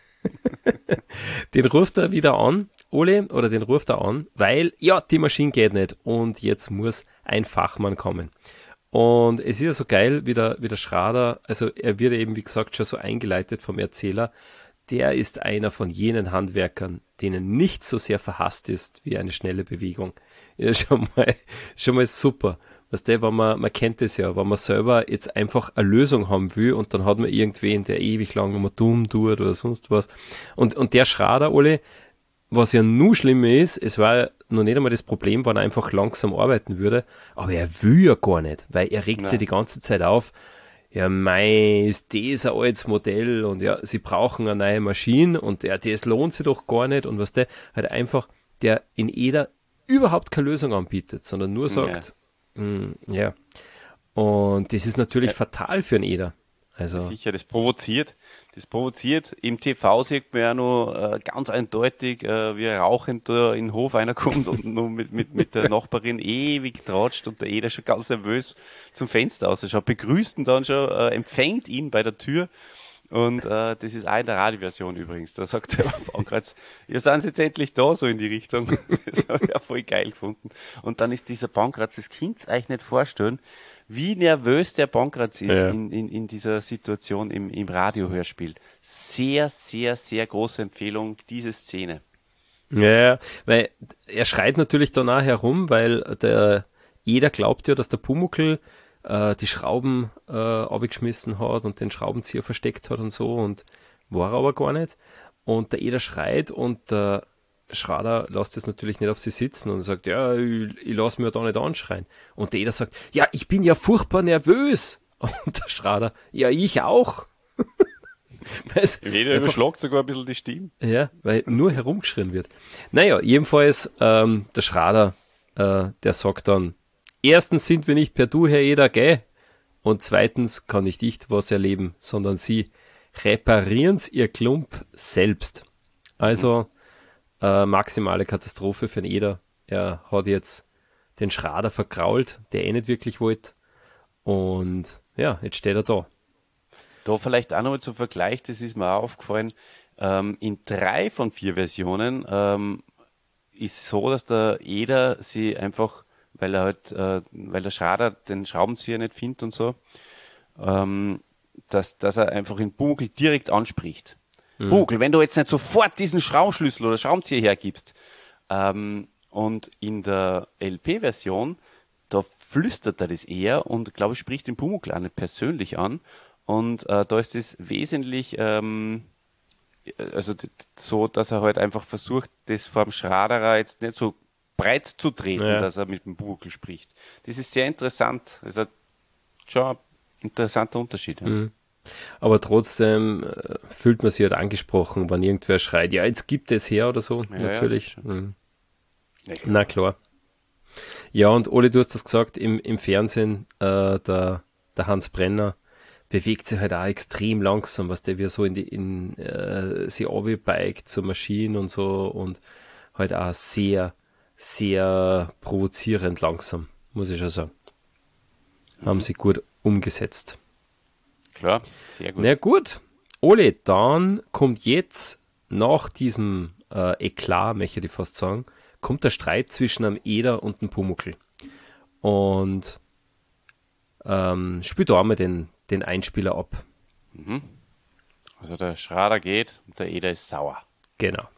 Den ruft er wieder an, Ole, oder den ruft er an, weil, ja, die Maschine geht nicht und jetzt muss ein Fachmann kommen. Und es ist ja so geil, wie der, wie der Schrader, also er wird eben, wie gesagt, schon so eingeleitet vom Erzähler, der ist einer von jenen Handwerkern, denen nicht so sehr verhasst ist wie eine schnelle Bewegung. Ja, schon mal, schon mal super. Weißt du, wenn man, man kennt das ja, wenn man selber jetzt einfach eine Lösung haben will und dann hat man irgendwen, der ewig lang immer dumm tut oder sonst was. Und, und der Schrader, Ole, was ja nur schlimmer ist, es war noch nicht einmal das Problem, wenn er einfach langsam arbeiten würde, aber er will ja gar nicht, weil er regt sich die ganze Zeit auf, ja, mei, ist das ein altes Modell und ja, sie brauchen eine neue Maschine und ja, das lohnt sich doch gar nicht und was der halt einfach, der in Eder überhaupt keine Lösung anbietet, sondern nur sagt, ja, mh, ja. Und das ist natürlich ja. fatal für einen Eder. Also sicher, das provoziert. Das provoziert. Im T V sieht man ja noch äh, ganz eindeutig, äh, wie er rauchend da in den Hof reinkommt und nur mit, mit, mit der Nachbarin ewig tratscht und der Eder schon ganz nervös zum Fenster ausschaut, begrüßt ihn dann schon, äh, empfängt ihn bei der Tür. Und äh, das ist auch in der Radioversion übrigens. Da sagt der Pankratz, ja, sind Sie jetzt endlich da, so in die Richtung. Das habe ich ja voll geil gefunden. Und dann ist dieser Pankratz, das könnt ihr euch nicht vorstellen, wie nervös der Pankratz ist ja. in, in, in dieser Situation im, im Radiohörspiel. Sehr, sehr, sehr große Empfehlung, diese Szene. Ja, weil er schreit natürlich danach herum, weil der jeder glaubt ja, dass der Pumuckl äh, die Schrauben äh, abgeschmissen hat und den Schraubenzieher versteckt hat und so und war aber gar nicht. Und der Eder schreit und der Schrader lässt es natürlich nicht auf sie sitzen und sagt, ja, ich, ich lasse mich da nicht anschreien. Und der Eder sagt, ja, ich bin ja furchtbar nervös. Und der Schrader, ja, ich auch. Jeder überschlagt sogar ein bisschen die Stimme. Ja, weil nur herumgeschrien wird. Naja, jedenfalls, ähm, der Schrader, äh, der sagt dann, erstens sind wir nicht per Du, Herr Eder, gell? Und zweitens kann nicht ich was erleben, sondern Sie reparieren's Ihr Klump selbst. Also, äh, maximale Katastrophe für den Eder. Er hat jetzt den Schrader verkrault, der eh nicht wirklich wollte. Und ja, jetzt steht er da. Da vielleicht auch nochmal zum Vergleich, das ist mir auch aufgefallen, ähm, in drei von vier Versionen ähm, ist so, dass der Eder sie einfach, weil er halt, äh, weil der Schrader den Schraubenzieher nicht findet und so, ähm, dass, dass er einfach in Pumuckl direkt anspricht. Mhm. Pumuckl, wenn du jetzt nicht sofort diesen Schraubenschlüssel oder Schraubenzieher hergibst. Ähm, und in der L P-Version, da flüstert er das eher und, glaube ich, spricht den Pumuckl auch nicht persönlich an. Und äh, da ist es wesentlich ähm, also so, dass er halt einfach versucht, das vor dem Schraderer jetzt nicht so breit zu treten, ja. dass er mit dem Pumuckl spricht. Das ist sehr interessant. Also schon ein interessanter Unterschied. Ja. Mhm. Aber trotzdem äh, fühlt man sich halt angesprochen, wenn irgendwer schreit, ja, jetzt gibt es her oder so, ja, natürlich. Ja, mhm. ja, klar. Na klar. Ja, und Oli, du hast das gesagt, im, im Fernsehen, äh, der, der Hans Brenner bewegt sich halt auch extrem langsam, was der wie so in die, in, äh, sie runterbeigt zur Maschine und so und halt auch sehr, sehr provozierend langsam, muss ich schon sagen. Mhm. Haben sie gut umgesetzt. Klar, sehr gut. Na gut, Oli, dann kommt jetzt nach diesem äh, Eklat, möchte ich fast sagen, kommt der Streit zwischen einem Eder und einem Pumuckl. Und ähm, spielt da einmal den, den Einspieler ab. Mhm. Also der Schrader geht und der Eder ist sauer. Genau.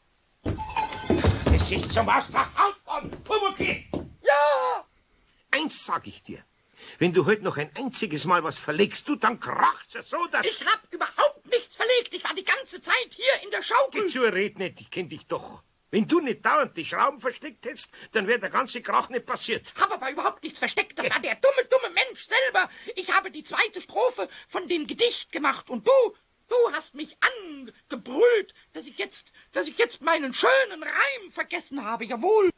Es ist zum aus der Haut von Pumuckl. Ja! Eins sag ich dir. Wenn du heute noch ein einziges Mal was verlegst, du, dann kracht's ja so, dass... Ich hab überhaupt nichts verlegt. Ich war die ganze Zeit hier in der Schaukel. Geh zu, red nicht, ich kenn dich doch. Wenn du nicht dauernd die Schrauben versteckt hättest, dann wäre der ganze Krach nicht passiert. Hab aber überhaupt nichts versteckt. Das war der dumme, dumme Mensch selber. Ich habe die zweite Strophe von dem Gedicht gemacht und du, du hast mich angebrüllt, dass ich jetzt, dass ich jetzt meinen schönen Reim vergessen habe. Jawohl.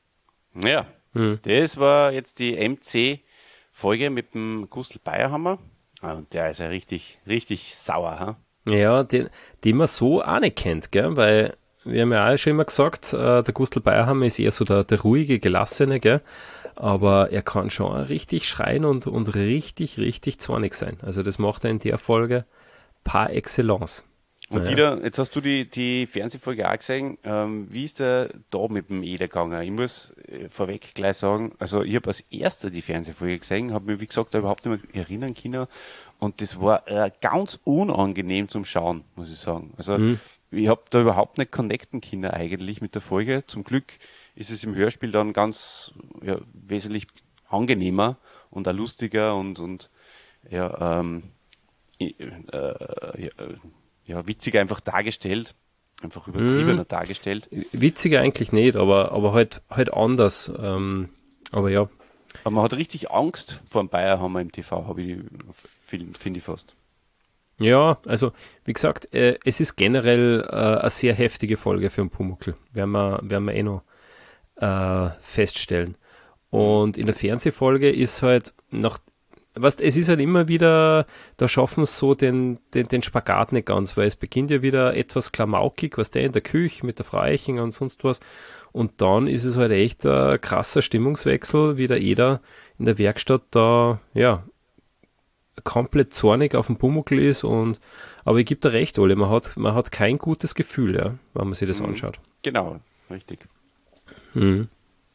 Ja, Hm. das war jetzt die M C-Folge mit dem Gustl Bayerhammer. Ah, und der ist ja richtig, richtig sauer. Ha? Ja, den, den man so auch nicht kennt, gell? Weil wir haben ja auch schon immer gesagt, äh, der Gustl Bayerhammer ist eher so der, der ruhige, gelassene, gell? Aber er kann schon richtig schreien und, und richtig, richtig zornig sein. Also das macht er in der Folge par excellence. Und Ja. Dieter, jetzt hast du die, die Fernsehfolge auch gesehen. Ähm, wie ist der da mit dem Eder gegangen? Ich muss äh, vorweg gleich sagen, also ich habe als erster die Fernsehfolge gesehen, habe mich, wie gesagt, da überhaupt nicht mehr erinnern können. Und das war äh, ganz unangenehm zum Schauen, muss ich sagen. Also Mhm. ich habe da überhaupt nicht connecten können eigentlich mit der Folge. Zum Glück ist es im Hörspiel dann ganz ja, wesentlich angenehmer und auch lustiger und, und ja, ähm, äh, ja, ja, witziger einfach dargestellt. Einfach übertriebener Mhm. dargestellt. Witziger eigentlich nicht, aber, aber halt, halt anders. Ähm, aber ja, Aber man hat richtig Angst vor dem Bayerhammer im T V, habe ich, finde find ich fast. ja, also wie gesagt, äh, es ist generell äh, eine sehr heftige Folge für den Pumuckl. Werden wir, werden wir eh noch äh, feststellen. Und in der Fernsehfolge ist halt noch, was, es ist halt immer wieder, da schaffen es so den, den, den Spagat nicht ganz, weil es beginnt ja wieder etwas klamaukig, was der in der Küche mit der Frau Eichinger und sonst was. Und dann ist es halt echt ein krasser Stimmungswechsel, wie der Eder in der Werkstatt da, ja, komplett zornig auf den Pumuckl ist und, aber ich gebe dir recht, Ole, man hat, man hat kein gutes Gefühl, ja, wenn man sich das anschaut. Genau, richtig. Mhm.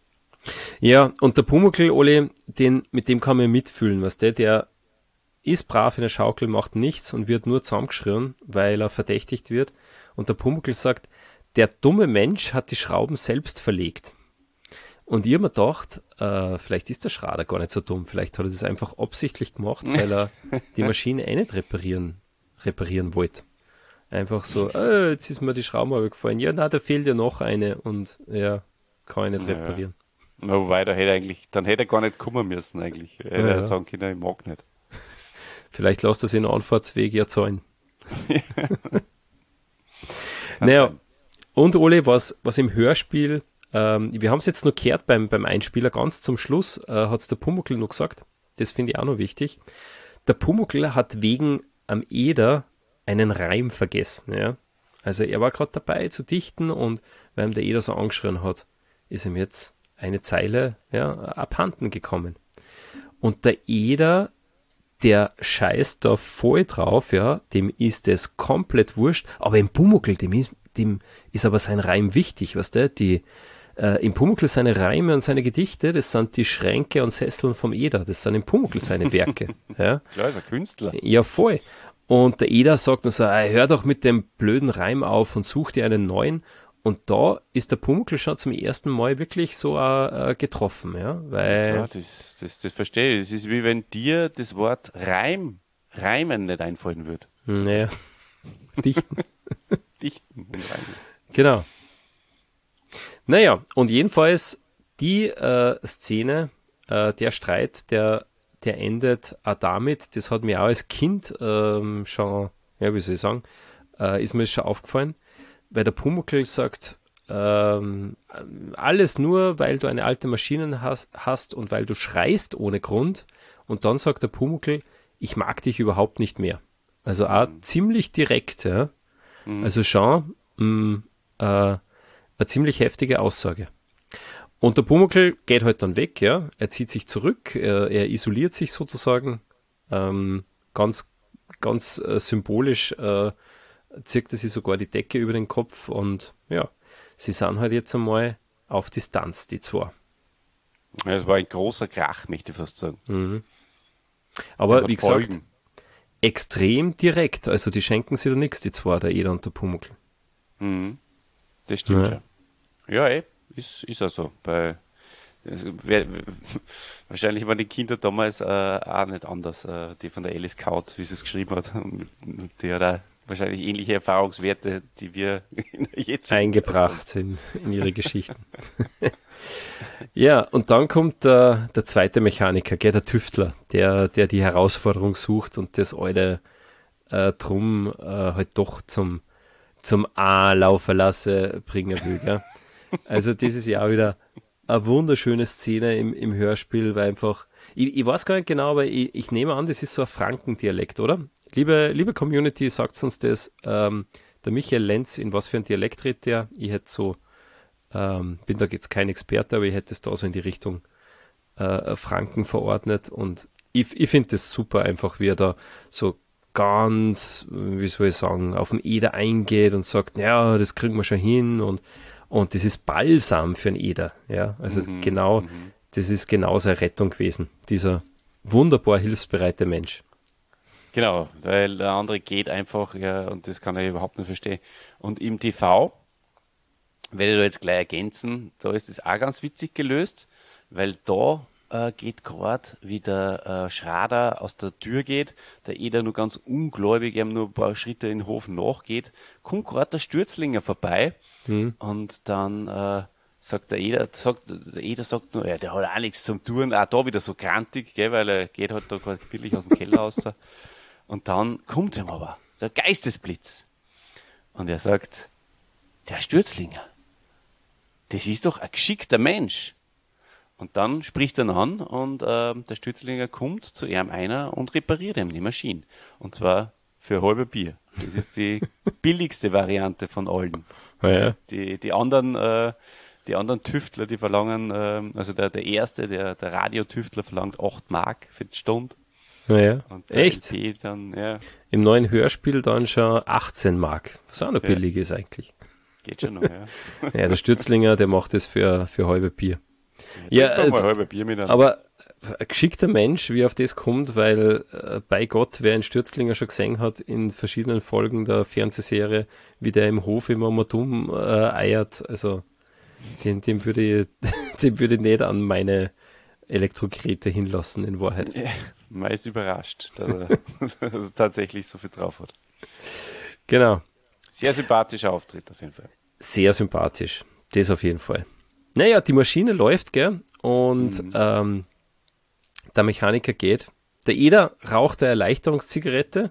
Ja, und der Pumuckl, Ole, den, mit dem kann man mitfühlen, was der, der ist brav in der Schaukel, macht nichts und wird nur zusammengeschrien, weil er verdächtigt wird. Und der Pumuckl sagt, der dumme Mensch hat die Schrauben selbst verlegt. Und ich hab mir gedacht, äh, vielleicht ist der Schrader gar nicht so dumm, vielleicht hat er das einfach absichtlich gemacht, weil er die Maschine eh nicht reparieren, reparieren wollte. Einfach so, äh, jetzt ist mir die Schrauben gefallen, ja, na, da fehlt ja noch eine und ja, kann ich nicht Ja. reparieren. Na, wobei, da hätte er eigentlich, dann hätte er gar nicht kommen müssen eigentlich. Er hätte Ja, ja, ja. sagen können, ich mag nicht. Vielleicht lässt er sich den Anfahrtsweg ja zahlen. Kann Naja, sein. und Ole, was, was im Hörspiel, ähm, wir haben es jetzt noch gehört beim, beim Einspieler, ganz zum Schluss äh, hat es der Pumuckl noch gesagt, das finde ich auch noch wichtig. Der Pumuckl hat wegen am Eder einen Reim vergessen. Ja? Also er war gerade dabei zu dichten und weil ihm der Eder so angeschrien hat, ist ihm jetzt eine Zeile ja, abhanden gekommen. Und der Eder, der scheißt da voll drauf, ja, dem ist es komplett wurscht, aber im Pumuckl, dem ist, dem ist aber sein Reim wichtig, weißt du, die, äh, im Pumuckl seine Reime und seine Gedichte, das sind die Schränke und Sesseln vom Eder, das sind im Pumuckl seine Werke, ja. Klar, ist ein Künstler. Ja, voll. Und der Eder sagt nur so, "Ey, hör doch mit dem blöden Reim auf und such dir einen neuen." Und da ist der Pumuckl schon zum ersten Mal wirklich so äh, äh, getroffen, ja, weil, Ja, das, das, das verstehe ich. Das ist wie wenn dir das Wort Reim, Reimen nicht einfallen würde. naja, dichten. Dichten und Reimen. Genau. Naja, und jedenfalls die äh, Szene, äh, der Streit, der, der endet auch damit, das hat mir auch als Kind ähm, schon, ja, wie soll ich sagen, äh, ist mir schon aufgefallen, weil der Pumuckl sagt, ähm, alles nur, weil du eine alte Maschine hast, hast und weil du schreist ohne Grund. Und dann sagt der Pumuckl, ich mag dich überhaupt nicht mehr. Also auch ziemlich direkt, ja. Also schon mh, äh, eine ziemlich heftige Aussage. Und der Pumuckl geht halt dann weg, ja. Er zieht sich zurück, er, er isoliert sich sozusagen, ähm, ganz, ganz äh, symbolisch äh, zirkt er sich sogar die Decke über den Kopf und ja, sie sind halt jetzt einmal auf Distanz, die zwei. Ja, es war ein großer Krach, möchte ich fast sagen. Aber Der wie hat gesagt, Folgen. extrem direkt, also die schenken sich da nichts, die zwei, der Eder und der Pumuckl. Mhm. Das stimmt Ja. schon. Ja, eh, ist, ist auch so. Bei, es wär, wahrscheinlich waren die Kinder damals äh, auch nicht anders, äh, die von der Alice Kaut, wie sie es geschrieben hat. Die hat auch wahrscheinlich ähnliche Erfahrungswerte, die wir in der jetzigen Eingebracht in, in ihre Geschichten. Ja, und dann kommt der, der zweite Mechaniker, gell, der Tüftler, der, der die Herausforderung sucht und das alte äh, Drum äh, halt doch zum, zum A-Lauferlasse bringen will. Gell? Also das ist ja auch wieder eine wunderschöne Szene im, im Hörspiel, weil einfach, ich, ich weiß gar nicht genau, aber ich, ich nehme an, das ist so ein Frankendialekt, oder? Liebe, liebe Community, sagt uns das, ähm, der Michael Lenz, in was für ein Dialekt redet der? Ich hätte so, ähm, bin da jetzt kein Experte, aber ich hätte es da so in die Richtung äh, Franken verordnet und ich, ich finde das super einfach, wie er da so ganz, wie soll ich sagen, auf den Eder eingeht und sagt, ja, das kriegen wir schon hin und, und das ist Balsam für einen Eder, ja, also Mhm, genau, mhm. das ist genau seine Rettung gewesen, dieser wunderbar hilfsbereite Mensch. Genau, weil der andere geht einfach, ja, und das kann er überhaupt nicht verstehen. Und im T V, werde ich da jetzt gleich ergänzen, da ist das auch ganz witzig gelöst, weil da äh, geht gerade, wie der äh, Schrader aus der Tür geht, der Eder nur ganz ungläubig, ihm nur ein paar Schritte in den Hof nachgeht, kommt gerade der Stürzlinger vorbei Mhm. und dann äh, sagt der Eder, sagt, der Eder sagt nur, ja, der hat auch nichts zum Tun, auch da wieder so grantig, gell, weil er geht halt da gerade billig aus dem Keller raus. Und dann kommt ihm aber der Geistesblitz. Und er sagt, der Stürzlinger, das ist doch ein geschickter Mensch. Und dann spricht er ihn an und äh, der Stürzlinger kommt zu ihm einer und repariert ihm die Maschine. Und zwar für ein halbes Bier. Das ist die billigste Variante von allen. Ja, ja. Die, die anderen, äh, die anderen Tüftler, die verlangen, äh, also der, der erste, der, der Radiotüftler verlangt acht Mark für die Stunde. Ja, ja. Und der Echt? L P dann, ja, Im neuen Hörspiel dann schon achtzehn Mark, was auch noch Ja. billig ist eigentlich. geht schon noch, ja. Ja, der Stürzlinger, der macht das für, für halbe Bier. Ja, Trinken wir mal äh, ein halbes Bier miteinander. aber ein geschickter Mensch, wie auf das kommt, weil äh, bei Gott, wer einen Stürzlinger schon gesehen hat, in verschiedenen Folgen der Fernsehserie, wie der im Hof immer mal dumm äh, eiert, also den, dem würde ich, dem würde ich nicht an meine Elektrogeräte hinlassen, in Wahrheit. Man ist überrascht, dass er, dass er tatsächlich so viel drauf hat. Genau. Sehr sympathischer Auftritt auf jeden Fall. Sehr sympathisch. Das auf jeden Fall. Naja, die Maschine läuft, gell? Und Mhm. ähm, der Mechaniker geht. Der Eder raucht eine Erleichterungszigarette.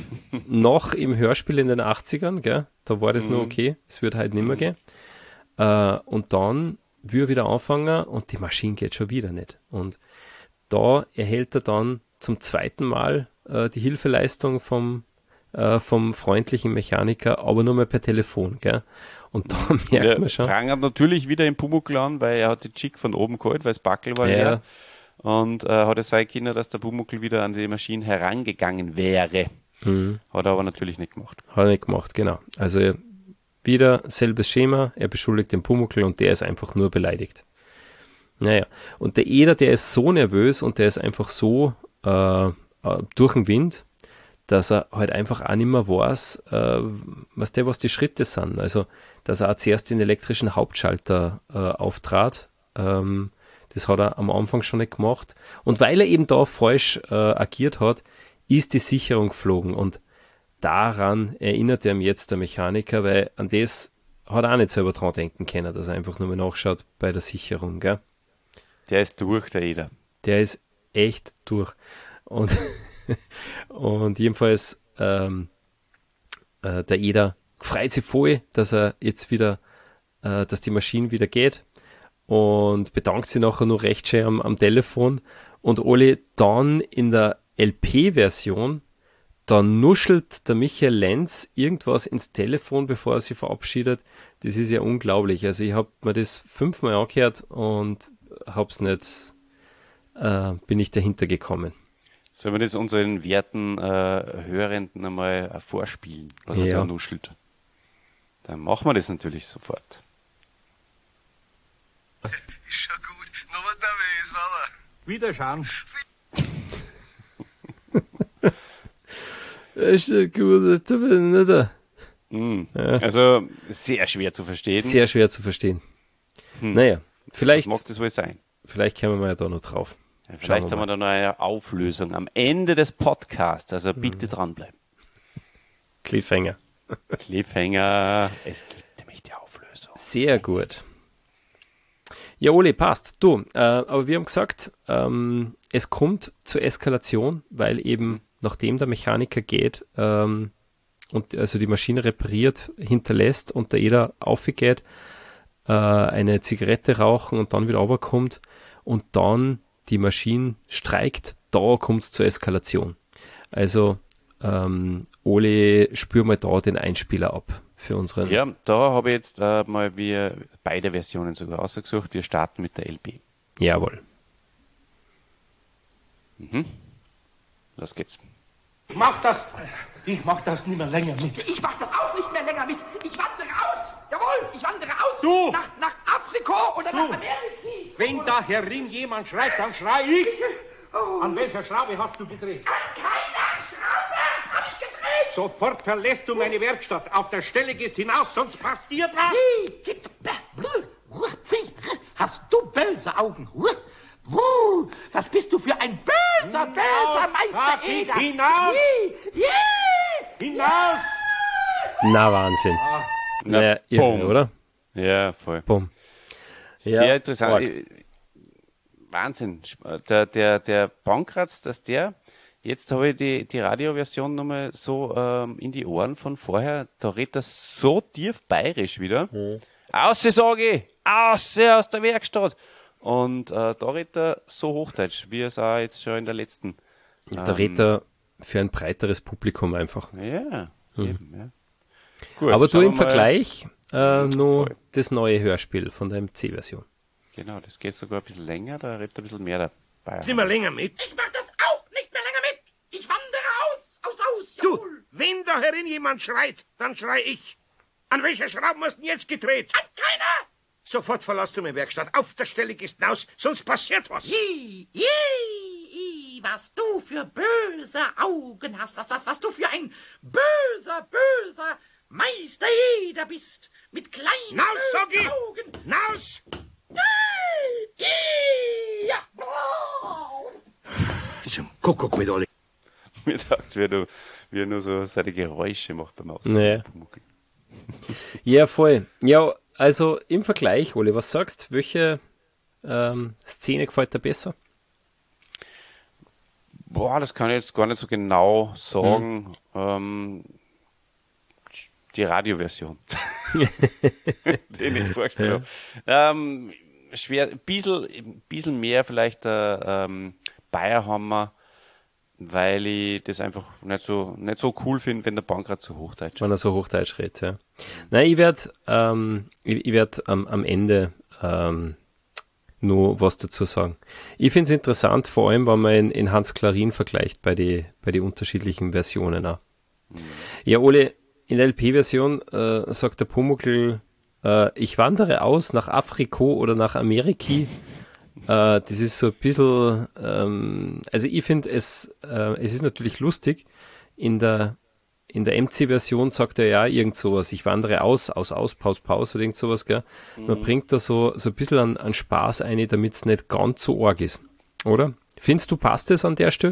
Noch im Hörspiel in den achtzigern, gell? Da war das Mhm. nur okay. Es wird halt nicht mehr gehen. Äh, und dann will er wieder anfangen und die Maschine geht schon wieder nicht. Und da erhält er dann zum zweiten Mal äh, die Hilfeleistung vom, äh, vom freundlichen Mechaniker, aber nur mal per Telefon, gell? Und da merkt Der man schon. prangert natürlich wieder im Pumuckl an, weil er hat die Chick von oben geholt, weil es Backel war Ja. leer. Und äh, hat es sein können, dass der Pumuckl wieder an die Maschine herangegangen wäre. Mhm. Hat er aber natürlich nicht gemacht. Hat er nicht gemacht, genau. Also wieder selbes Schema, er beschuldigt den Pumuckl und der ist einfach nur beleidigt. Naja, und der Eder, der ist so nervös und der ist einfach so äh, äh, durch den Wind, dass er halt einfach auch nicht mehr weiß, äh, was der, was die Schritte sind. Also, dass er auch zuerst den elektrischen Hauptschalter äh, auftrat, ähm, das hat er am Anfang schon nicht gemacht. Und weil er eben da falsch äh, agiert hat, ist die Sicherung geflogen. Und daran erinnert er ihm jetzt der Mechaniker, weil an das hat er auch nicht selber dran denken können, dass er einfach nur mal nachschaut bei der Sicherung, gell? Der ist durch, der Eder. Der ist echt durch. Und, und jedenfalls ähm, äh, der Eder freut sich voll, dass er jetzt wieder, äh, dass die Maschine wieder geht und bedankt sich nachher nur recht schön am, am Telefon. Und Oli, dann in der L P-Version, da nuschelt der Michael Lenz irgendwas ins Telefon, bevor er sich verabschiedet. Das ist ja unglaublich. Also ich habe mir das fünfmal angehört und hab's nicht, äh, bin nicht dahinter gekommen. Sollen wir das unseren werten äh, Hörenden einmal äh, vorspielen, was er Ja. da nuschelt? Dann machen wir das natürlich sofort. Ist schon gut. Noch was nervös, Walla. Wiederschauen. Ist ja gut, das tut mir nicht da. Mm. Also sehr schwer zu verstehen. Sehr schwer zu verstehen. Hm. Naja, vielleicht, Was mag das wohl sein? vielleicht kommen wir ja da noch drauf. Ja, vielleicht wir haben wir mal. da noch eine Auflösung am Ende des Podcasts. Also Mhm. bitte dranbleiben. Cliffhanger. Cliffhanger. Es gibt nämlich die Auflösung. Sehr gut. Ja, Oli, passt. Du, äh, aber wir haben gesagt, ähm, es kommt zur Eskalation, weil eben nachdem der Mechaniker geht ähm, und also die Maschine repariert, hinterlässt und der Eder aufgeht, äh, eine Zigarette rauchen und dann wieder runterkommt und dann die Maschine streikt, da kommt es zur Eskalation. Also ähm, Ole, spür mal da den Einspieler ab für unseren... Ja, da habe ich jetzt äh, mal wir beide Versionen sogar ausgesucht. Wir starten mit der L P. Jawohl. Mhm. Los geht's. Ich mach das, ich mach das nicht mehr länger mit. Ich mach das auch nicht mehr länger mit. Ich wandere aus. Jawohl, ich wandere aus. Du! Nach, nach Afrika oder Du! nach Amerika. Wenn da herin jemand schreit, dann schrei ich. An welcher Schraube hast du gedreht? An keiner Schraube hab ich gedreht. Sofort verlässt du meine Werkstatt. Auf der Stelle gehst hinaus, sonst passiert was. Hast du böse Augen? Was bist du für ein böser, böser Meister Eder? Hinaus! Je, je. Hinaus! Na, Wahnsinn. Na, Naja, irre, bumm. oder? Ja, voll. Bumm. Sehr Ja, interessant. arg. Äh, Wahnsinn. Der, der, der Pankratz, dass der, jetzt habe ich die, die Radioversion nochmal so ähm, in die Ohren von vorher, da redet er so tief bayerisch wieder. Mhm. Ausse, sage ich! Ausse aus der Werkstatt! Und äh, da redet er so Hochdeutsch, wie es auch jetzt schon in der letzten. Da redet er für ein breiteres Publikum einfach. Ja, Mhm. eben, ja. Gut, Aber du schauen im wir mal. Vergleich äh, nur voll. das neue Hörspiel von der M C-Version. Genau, das geht sogar ein bisschen länger, da redet er ein bisschen mehr dabei. Nicht mehr länger mit. Ich mach das auch nicht mehr länger mit. Ich wandere aus, aus, aus. Du, Jawohl. wenn da herin jemand schreit, dann schrei ich. An welcher Schraube hast du denn jetzt gedreht? An keiner. Sofort verlässt du meine Werkstatt. Auf der Stelle gehst hinaus, sonst passiert was. Je, je, je, was du für böse Augen hast, was, was, was du für ein böser, böser Meister Eder bist, mit kleinen Naus, sag bösen ich! Augen. Naus! Je, je, ja. Zum Kuckuck mit alle. Mir dachte, wie er nur, wie er nur so seine Geräusche macht beim Aus. Naja. Ja, voll. Ja, also im Vergleich, Oli, was sagst du? Welche ähm, Szene gefällt dir besser? Boah, das kann ich jetzt gar nicht so genau sagen. Ähm, die Radioversion. Den ich vorgestellt habe. Ähm, schwer, ein bisschen, ein bisschen mehr vielleicht der ähm, Bayerhammer, weil ich das einfach nicht so, nicht so cool finde, wenn der Pankratz so Hochdeutsch ist. Wenn er so Hochdeutsch redet, ja. Nein, ich werde ähm, ich, ich werd am, am Ende ähm, nur was dazu sagen. Ich finde es interessant, vor allem, wenn man in, in Hans Klarin vergleicht bei die, bei die unterschiedlichen Versionen auch. Mhm. Ja, Ole, in der L P-Version äh, sagt der Pumuckl, äh, ich wandere aus nach Afrika oder nach Amerika. äh, das ist so ein bisschen, ähm, also ich finde es, äh, es ist natürlich lustig, in der In der M C-Version sagt er ja irgend sowas, ich wandere aus, aus, aus, Pause, Pause oder irgend sowas, gell. Man Mhm. bringt da so, so ein bisschen an, an Spaß ein, damit es nicht ganz so arg ist, oder? Findest du, passt es an der Stelle?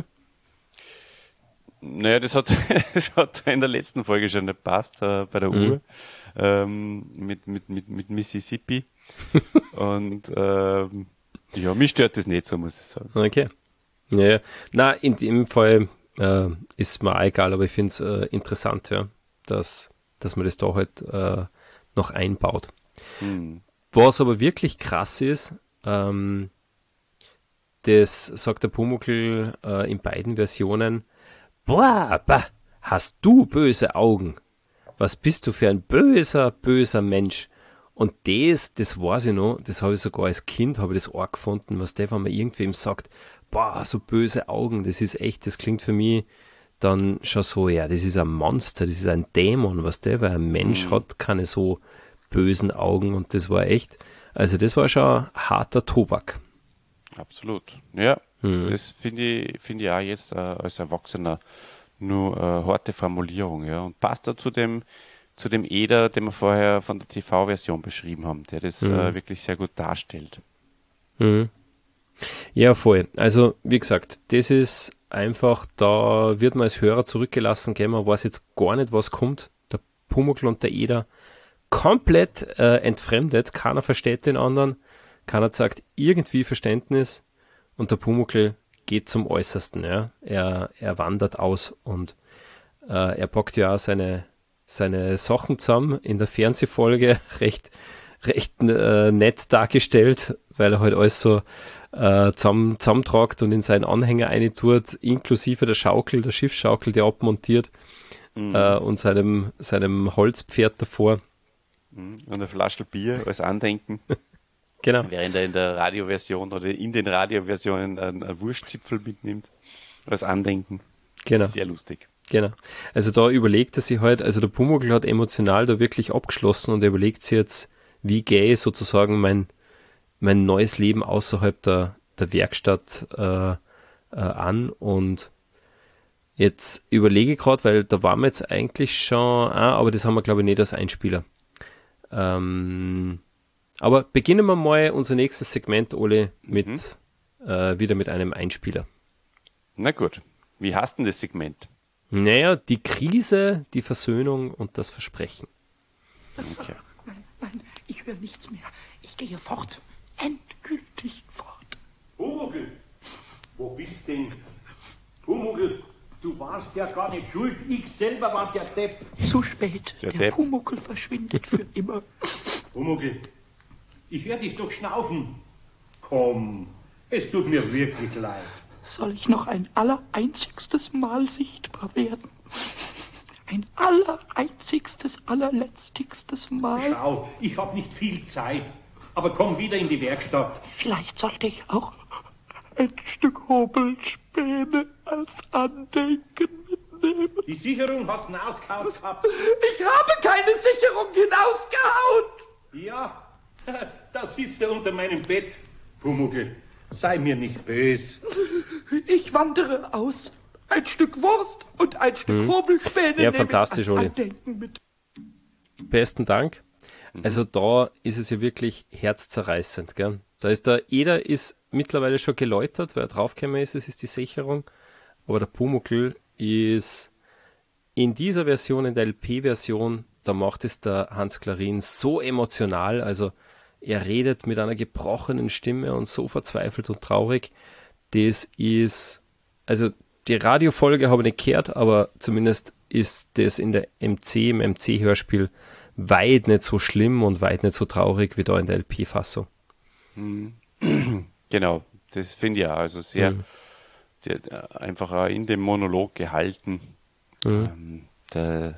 Naja, das hat, das hat in der letzten Folge schon nicht passt, äh, bei der Mhm. Uhr, ähm, mit, mit, mit, mit Mississippi. Und, ähm, ja, mich stört das nicht so, muss ich sagen. Okay. Ja, ja. Na, in dem Fall äh, ist mir auch egal, aber ich finde es äh, interessant, ja, dass, dass man das da halt äh, noch einbaut. Hm. Was aber wirklich krass ist, ähm, das sagt der Pumuckl äh, in beiden Versionen, boah, bah, hast du böse Augen? Was bist du für ein böser, böser Mensch? Und das, das weiß ich noch, das habe ich sogar als Kind, habe ich das arg gefunden, was der, wenn man irgendwem sagt, boah, so böse Augen, das ist echt, das klingt für mich dann schon so, ja, das ist ein Monster, das ist ein Dämon, was der, weil ein Mensch Mhm. hat keine so bösen Augen und das war echt, also das war schon harter Tobak. Absolut. Ja, Mhm. das finde ich, finde ich auch jetzt äh, als Erwachsener nur äh, harte Formulierung, ja. Und passt da zu dem, zu dem Eder, den wir vorher von der T V-Version beschrieben haben, der das Mhm. äh, wirklich sehr gut darstellt. Mhm. Ja, voll. Also, wie gesagt, das ist einfach, da wird man als Hörer zurückgelassen, gell, man weiß jetzt gar nicht, was kommt. Der Pumuckl und der Eder komplett äh, entfremdet, keiner versteht den anderen, keiner sagt irgendwie Verständnis und der Pumuckl geht zum Äußersten, ja. Er, er wandert aus und äh, er packt ja auch seine, seine Sachen zusammen in der Fernsehfolge recht recht äh, nett dargestellt, weil er halt alles so äh, zusammen, zusammentragt und in seinen Anhänger eintut, inklusive der Schaukel, der Schiffsschaukel, die abmontiert mhm. äh, und seinem, seinem Holzpferd davor. Mhm. Und eine Flasche Bier als Andenken. Genau. Während er in der Radioversion oder in den Radioversionen einen, einen Wurstzipfel mitnimmt als Andenken. Genau. Sehr lustig. Genau. Also da überlegt er sich halt, also der Pumuckl hat emotional da wirklich abgeschlossen und er überlegt sich jetzt, wie gehe ich sozusagen mein, mein neues Leben außerhalb der, der Werkstatt äh, äh, an, und jetzt überlege ich gerade, weil da waren wir jetzt eigentlich schon, ah, aber das haben wir glaube ich nicht als Einspieler. Ähm, aber beginnen wir mal unser nächstes Segment, Ole, mit mhm. äh, wieder mit einem Einspieler. Na gut, wie heißt denn das Segment? Naja, die Krise, die Versöhnung und das Versprechen. Okay. Nein, nein, ich höre nichts mehr. Ich gehe fort. Endgültig fort. Pumuckl, wo bist denn? Pumuckl, du warst ja gar nicht schuld. Ich selber war der Depp. Zu spät. Der, der Depp. Pumuckl verschwindet für immer. Pumuckl, ich höre dich doch schnaufen. Komm, es tut mir wirklich leid. Soll ich noch ein allereinzigstes Mal sichtbar werden? Ein allereinzigstes, allerletztigstes Mal? Schau, ich habe nicht viel Zeit. Aber komm wieder in die Werkstatt. Vielleicht sollte ich auch ein Stück Hobelspäne als Andenken mitnehmen. Die Sicherung hat's hinausgehauen gehabt. Ich habe keine Sicherung hinausgehauen. Ja, da sitzt er unter meinem Bett. Pumuckl, sei mir nicht böse. Ich wandere aus. Ein Stück Wurst und ein Stück hm. Hobelspäne ja, nehme fantastisch, ich als Oli. Andenken mit. Besten Dank. Also da ist es ja wirklich herzzerreißend. Gell? Da ist der Eder ist mittlerweile schon geläutert, weil er draufgekommen ist, es ist die Sicherung. Aber der Pumuckl ist in dieser Version, in der L P-Version, da macht es der Hans Klarin so emotional. Also er redet mit einer gebrochenen Stimme und so verzweifelt und traurig. Das ist, also die Radiofolge habe ich nicht gehört, aber zumindest ist das in der M C, im M C-Hörspiel weit nicht so schlimm und weit nicht so traurig wie da in der L P-Fassung. Genau, das finde ich auch. Also sehr mhm. der, einfach auch in dem Monolog gehalten. Mhm. Ähm, da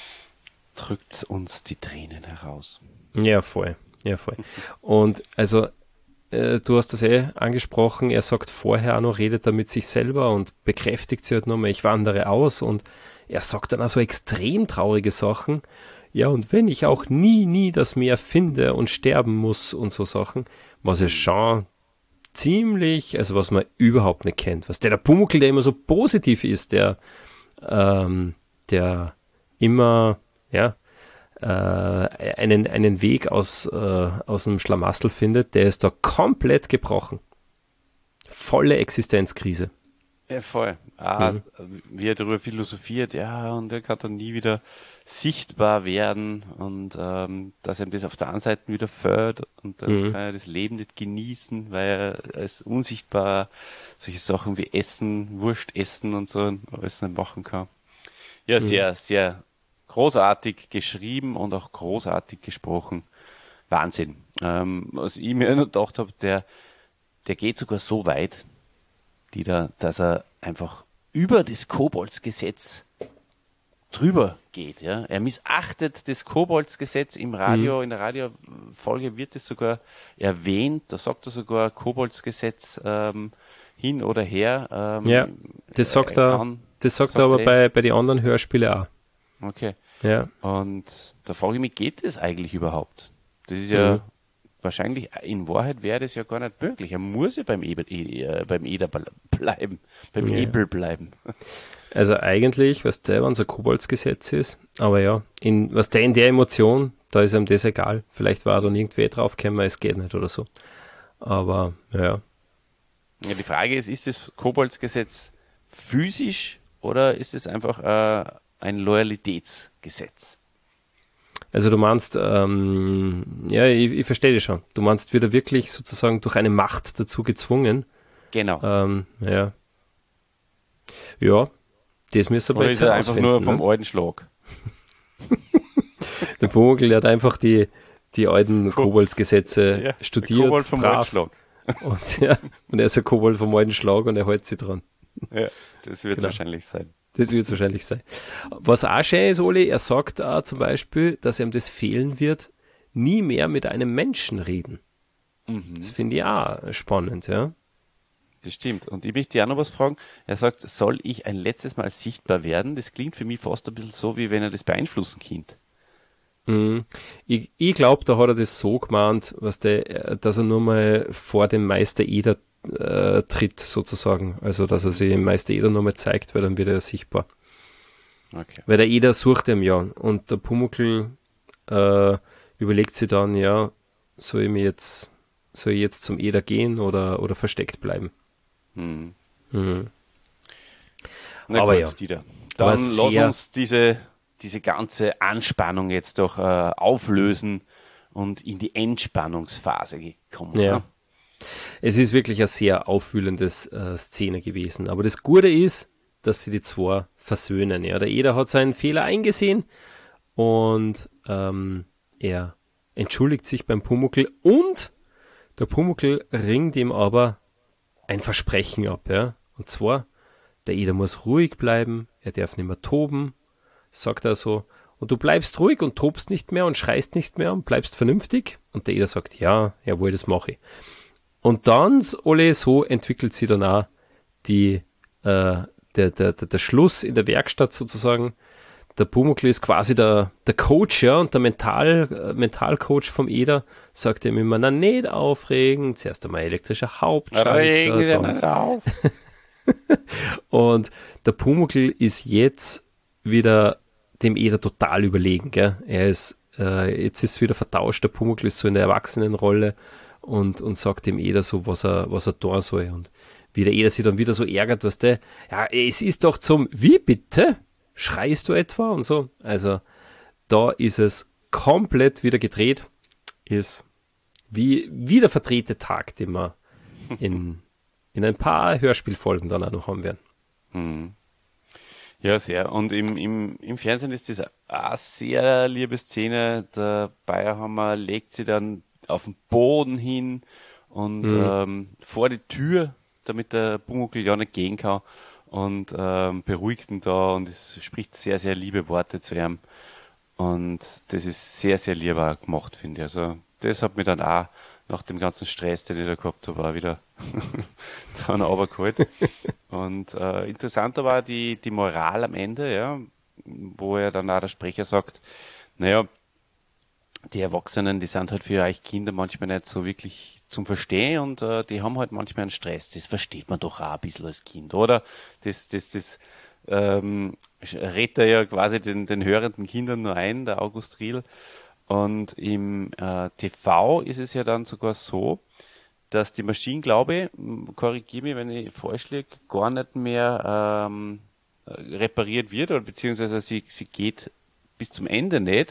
drückt uns die Tränen heraus. Ja, voll. Ja, voll. Und also, äh, du hast das eh angesprochen, er sagt vorher auch noch, redet er mit sich selber und bekräftigt sich halt nochmal, ich wandere aus, und er sagt dann auch so extrem traurige Sachen. Ja, und wenn ich auch nie, nie das Meer finde und sterben muss und so Sachen, was ja schon ziemlich, also was man überhaupt nicht kennt. Was der, der Pumuckl, der immer so positiv ist, der, ähm, der immer, ja, äh, einen, einen Weg aus, äh, aus dem Schlamassel findet, der ist da komplett gebrochen. Volle Existenzkrise. Ja, voll. Ah, mhm. Wie er darüber philosophiert, ja, und er kann dann nie wieder sichtbar werden und ähm, dass ihm das auf der einen Seite wieder fördert und dann mhm. kann er das Leben nicht genießen, weil er als unsichtbar solche Sachen wie Essen, Wurst essen und so alles nicht machen kann. Ja, sehr, mhm. sehr großartig geschrieben und auch großartig gesprochen. Wahnsinn. Ähm, was ich mir noch gedacht habe, der, der geht sogar so weit, die da, dass er einfach über das Koboldsgesetz drüber geht. Ja? Er missachtet das Koboldsgesetz im Radio, mhm. in der Radiofolge wird es sogar erwähnt, da sagt er sogar Koboldsgesetz ähm, hin oder her. Ähm, ja, das sagt er, kann, das sagt er aber er, bei, bei den anderen Hörspielen auch. Okay. Ja. Und da frage ich mich, geht das eigentlich überhaupt? Das ist ja mhm. wahrscheinlich, in Wahrheit wäre das ja gar nicht möglich. Er muss ja beim, Eber, äh, beim Eder bleiben, beim ja. Ebel bleiben. Also eigentlich, was der, wenn es ein Koboldsgesetz ist, aber ja, in, was der in der Emotion, da ist ihm das egal. Vielleicht war da irgendwer draufgekommen, es geht nicht oder so. Aber, ja. Ja, die Frage ist, ist das Koboldsgesetz physisch oder ist es einfach äh, ein Loyalitätsgesetz? Also du meinst, ähm, ja, ich, ich verstehe dich schon. Du meinst, wird er wirklich sozusagen durch eine Macht dazu gezwungen? Genau. Ähm, ja. Ja, das müsste aber Oder jetzt ist er einfach nur vom ne? alten Schlag? Der Pumuckl hat einfach die, die alten Koboldsgesetze Ja, studiert. Kobold vom brav. Waldschlag. Und, ja, und er ist ein Kobold vom alten Schlag und er hält sich dran. Ja, das wird Genau. wahrscheinlich sein. Das wird es wahrscheinlich sein. Was auch schön ist, Oli, er sagt auch zum Beispiel, dass ihm das fehlen wird, nie mehr mit einem Menschen reden. Das finde ich auch spannend, ja. Das stimmt. Und ich möchte dir auch noch was fragen. Er sagt, soll ich ein letztes Mal sichtbar werden? Das klingt für mich fast ein bisschen so, wie wenn er das beeinflussen könnte. Mhm. Ich, ich glaube, da hat er das so gemeint, was der, dass er nur mal vor dem Meister Eder äh, tritt, sozusagen. Also, dass er sich dem Meister Eder nur mal zeigt, weil dann wird er sichtbar. Okay. Weil der Eder sucht ihm ja. Und der Pumuckl äh, überlegt sich dann, ja, soll ich mir jetzt, soll ich jetzt zum Eder gehen oder, oder versteckt bleiben? Hm. Mhm. Na Aber gut, ja. Dieter. Aber Dann lass sehr- uns diese, diese ganze Anspannung jetzt doch äh, auflösen und in die Entspannungsphase kommen. Ja. ne? Es ist wirklich eine sehr aufwühlende äh, Szene gewesen. Aber das Gute ist, dass sie die zwei versöhnen. Ja. Der Eder hat seinen Fehler eingesehen und ähm, er entschuldigt sich beim Pumuckl und der Pumuckl ringt ihm aber ein Versprechen ab. Ja. Und zwar, der Eder muss ruhig bleiben, er darf nicht mehr toben, sagt er so. Und du bleibst ruhig und tobst nicht mehr und schreist nicht mehr und bleibst vernünftig. Und der Eder sagt, ja, jawohl, das mache ich. Und dann, Ole, so entwickelt sich dann auch die, äh, der, der, der, der Schluss in der Werkstatt sozusagen. Der Pumuckl ist quasi der, der Coach, ja, und der Mental, äh, Mentalcoach vom Eder sagt ihm immer, na, nicht aufregen, zuerst einmal elektrischer Hauptschalter. Regen Sie dann- nicht auf. Und der Pumuckl ist jetzt wieder dem Eder total überlegen, gell? Er ist, äh, jetzt ist wieder vertauscht, der Pumuckl ist so in der Erwachsenenrolle und, und sagt dem Eder so, was er, was er tun soll. Und wie der Eder sich dann wieder so ärgert, was der, ja, es ist doch zum, wie bitte? Schreist du etwa? Und so. Also, da ist es komplett wieder gedreht, ist wie, wie der verdrehte Tag, den wir in, in ein paar Hörspielfolgen dann auch noch haben werden. Hm. Ja, sehr. Und im, im, im Fernsehen ist das eine sehr liebe Szene. Der Bayerhammer legt sie dann auf den Boden hin und Mhm. ähm, vor die Tür, damit der Pumuckl ja nicht gehen kann, und ähm, beruhigt ihn da und es spricht sehr, sehr liebe Worte zu ihm. Und das ist sehr, sehr lieb auch gemacht, finde ich. Also das hat mich dann auch nach dem ganzen Stress, den ich da gehabt habe, auch wieder dann runtergeholt. Und äh, interessanter war die, die Moral am Ende, ja, wo er dann auch der Sprecher sagt, naja, die Erwachsenen, die sind halt für euch Kinder manchmal nicht so wirklich zum Verstehen und äh, die haben halt manchmal einen Stress. Das versteht man doch auch ein bisschen als Kind, oder? Das, das, das ähm, redet er ja quasi den, den hörenden Kindern nur ein, der August Riedl. Und im äh, T V ist es ja dann sogar so, dass die Maschine, glaube ich, korrigiere mich, wenn ich falsch liege, gar nicht mehr ähm, repariert wird, oder beziehungsweise sie, sie geht bis zum Ende nicht.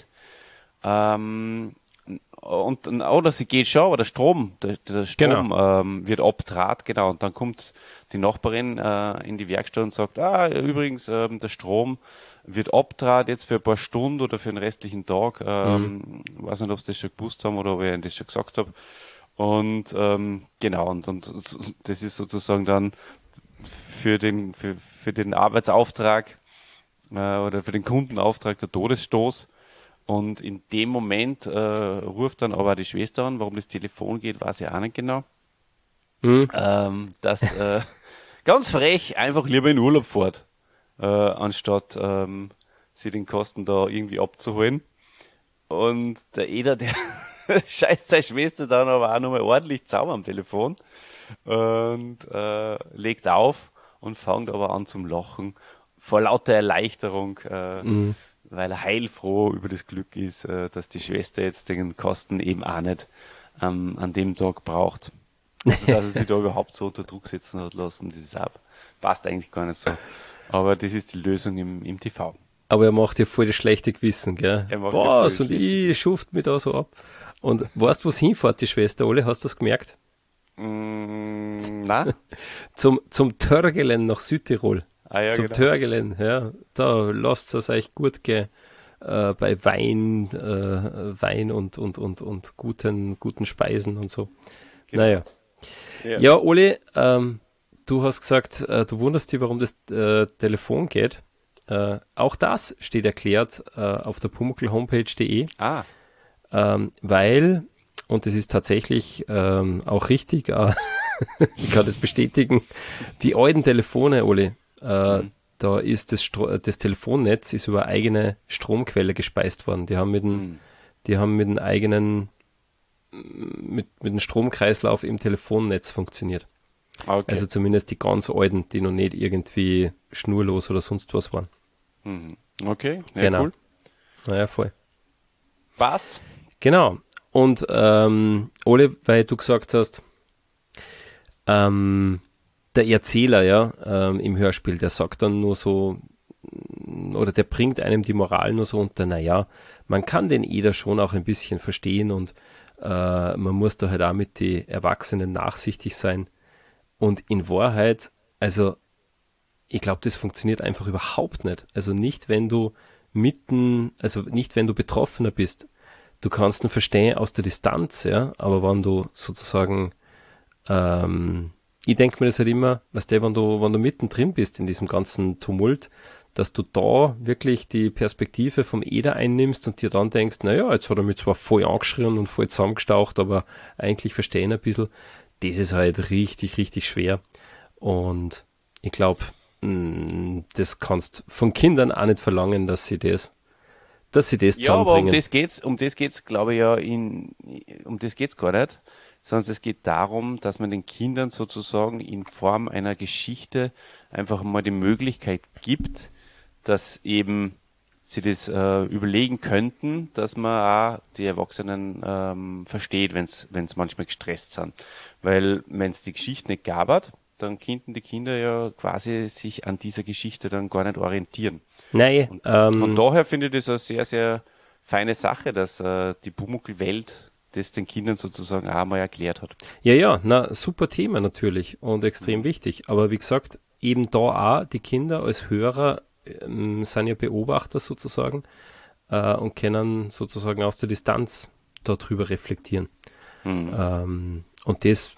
Ähm, und, oder sie geht schon, aber der Strom, der, der Strom Genau. ähm, wird abdraht, genau, und dann kommt die Nachbarin äh, in die Werkstatt und sagt, ah, übrigens, ähm, der Strom wird abdraht jetzt für ein paar Stunden oder für den restlichen Tag. Ähm, Ich weiß nicht, ob sie das schon gewusst haben oder ob ich ihnen das schon gesagt habe. Und ähm, genau, und, und das ist sozusagen dann für den, für, für den Arbeitsauftrag äh, oder für den Kundenauftrag der Todesstoß. Und in dem Moment äh, ruft dann aber die Schwester an, warum das Telefon geht, weiß ich auch nicht genau. Mhm. Ähm, dass äh, ganz frech einfach lieber in Urlaub fährt, äh, anstatt ähm, sie den Kosten da irgendwie abzuholen. Und der Eder, der scheißt seine Schwester dann aber auch nochmal ordentlich zusammen am Telefon und äh, legt auf und fängt aber an zum Lachen vor lauter Erleichterung, äh, Mhm. weil er heilfroh über das Glück ist, äh, dass die Schwester jetzt den Kosten eben auch nicht ähm, an dem Tag braucht. Also, dass er sich da überhaupt so unter Druck setzen hat lassen, das ist auch, passt eigentlich gar nicht so. Aber das ist die Lösung im, im T V. Aber er macht ja voll das schlechte Gewissen, gell? Er macht ja voll das Was, und schlechte ich schuft mich da so ab. Und weißt du, wo es hinfährt, die Schwester, Ole? Hast du das gemerkt? Mm, na? Zum, zum Törgelen nach Südtirol. Ah, ja, zum genau. Törgelen, ja. Da lasst es euch gut gehen. äh, bei Wein, äh, Wein und, und, und, und guten, guten Speisen und so. Genau. Naja. Ja, ja Oli, ähm, du hast gesagt, äh, du wunderst dich, warum das äh, Telefon geht. Äh, auch das steht erklärt äh, auf der pumuckl homepage punkt de. Ah. Ähm, weil, und das ist tatsächlich ähm, auch richtig, äh, ich kann das bestätigen, die alten Telefone, Oli, äh, mhm. da ist das, Stro- das Telefonnetz ist über eigene Stromquelle gespeist worden. Die haben mit dem, mhm. die haben mit einem eigenen, mit, mit dem Stromkreislauf im Telefonnetz funktioniert. Okay. Also zumindest die ganz alten, die noch nicht irgendwie schnurlos oder sonst was waren. Mhm. Okay, ja, genau. Cool. Naja, voll. Passt. Genau. Und ähm, Ole, weil du gesagt hast, ähm, der Erzähler, ja, ähm, im Hörspiel, der sagt dann nur so, oder der bringt einem die Moral nur so unter, naja, man kann den Eder schon auch ein bisschen verstehen und äh, man muss da halt auch mit den Erwachsenen nachsichtig sein. Und in Wahrheit, also ich glaube, das funktioniert einfach überhaupt nicht. Also nicht, wenn du mitten, also nicht, wenn du Betroffener bist. Du kannst ihn verstehen aus der Distanz, ja, aber wenn du sozusagen, ähm, ich denke mir das halt immer, weißt du, wenn du, wenn du mittendrin bist in diesem ganzen Tumult, dass du da wirklich die Perspektive vom Eder einnimmst und dir dann denkst, naja, jetzt hat er mich zwar voll angeschrien und voll zusammengestaucht, aber eigentlich verstehen ein bisschen. Das ist halt richtig, richtig schwer. Und ich glaube, das kannst von Kindern auch nicht verlangen, dass sie das, dass sie das ja, aber zusammenbringen. um das geht's, um das geht's, glaube ich, ja, in, um das geht's gar nicht, sondern es geht darum, dass man den Kindern sozusagen in Form einer Geschichte einfach mal die Möglichkeit gibt, dass eben sie das äh, überlegen könnten, dass man auch die Erwachsenen ähm, versteht, wenn es manchmal gestresst sind. Weil wenn es die Geschichte nicht gab hat, dann könnten die Kinder ja quasi sich an dieser Geschichte dann gar nicht orientieren. Nein. Und Ähm, von daher finde ich das eine sehr, sehr feine Sache, dass äh, die Pumuckl-Welt das den Kindern sozusagen auch mal erklärt hat. Ja, ja, na, super Thema natürlich und extrem mhm. wichtig. Aber wie gesagt, eben da auch die Kinder als Hörer ähm, sind ja Beobachter sozusagen äh, und können sozusagen aus der Distanz darüber reflektieren. Mhm. Ähm, und das,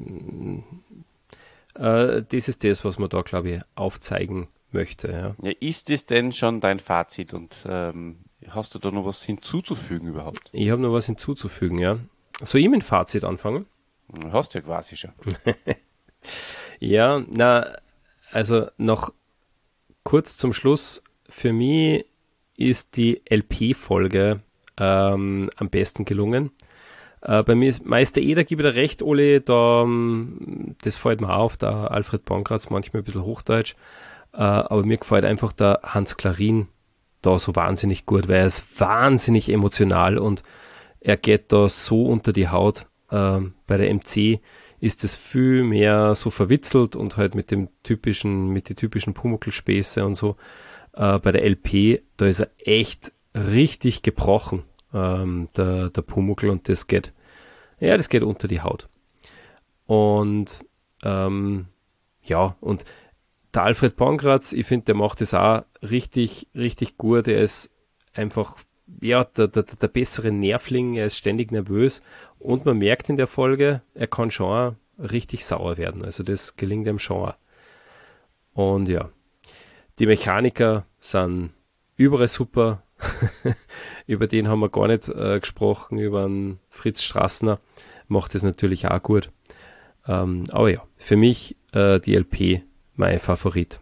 äh, das ist das, was man da, glaube ich, aufzeigen möchte. Ja. Ja, ist das denn schon dein Fazit und ähm, hast du da noch was hinzuzufügen überhaupt? Ich habe noch was hinzuzufügen, ja. Soll ich mit dem Fazit anfangen? Hast du ja quasi schon. Ja, na, also noch kurz zum Schluss. Für mich ist die L P-Folge ähm, am besten gelungen. Äh, bei mir ist Meister Eder, gebe ich dir recht, Oli, da, das fällt mir auf, der Alfred Pankratz, manchmal ein bisschen Hochdeutsch, äh, aber mir gefällt einfach der Hans Klarin da so wahnsinnig gut, weil er ist wahnsinnig emotional und er geht da so unter die Haut. Ähm, bei der M C ist es viel mehr so verwitzelt und halt mit dem typischen, mit den typischen Pumuckl-Späße und so. Äh, bei der L P, da ist er echt richtig gebrochen, ähm, der, der Pumuckl, und das geht, ja, das geht unter die Haut. Und ähm, ja, und der Alfred Pankratz, ich finde, der macht das auch richtig, richtig gut. Er ist einfach, ja, der, der, der bessere Nervling, er ist ständig nervös und man merkt in der Folge, er kann schon richtig sauer werden. Also das gelingt ihm schon. Und ja, die Mechaniker sind überall super. Über den haben wir gar nicht äh, gesprochen, über den Fritz Strassner. Macht das natürlich auch gut. Ähm, aber ja, für mich äh, die L P mein Favorit.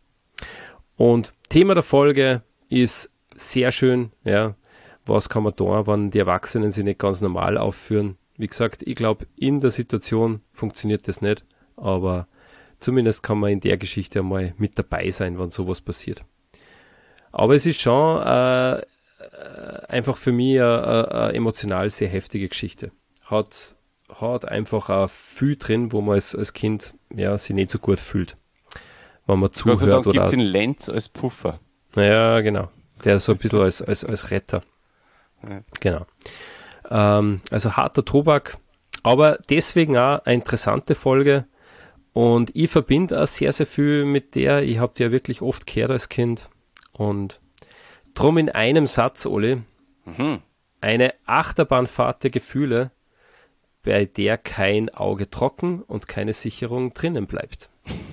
Und Thema der Folge ist sehr schön, ja, was kann man tun, wenn die Erwachsenen sich nicht ganz normal aufführen. Wie gesagt, ich glaube, in der Situation funktioniert das nicht, aber zumindest kann man in der Geschichte einmal mit dabei sein, wenn sowas passiert. Aber es ist schon äh, einfach für mich eine, eine emotional sehr heftige Geschichte. Hat, hat einfach auch viel drin, wo man als, als Kind ja, sich nicht so gut fühlt. Wenn man zuhört. Also dann oder gibt es den Lenz als Puffer. Ja, genau. Der ist so ein bisschen als, als, als Retter. Ja. Genau. Ähm, also harter Tobak, aber deswegen auch eine interessante Folge. Und ich verbinde auch sehr, sehr viel mit der. Ich habe die ja wirklich oft gehört als Kind. Und Drum in einem Satz, Oli, Mhm. eine Achterbahnfahrt der Gefühle, bei der kein Auge trocken und keine Sicherung drinnen bleibt.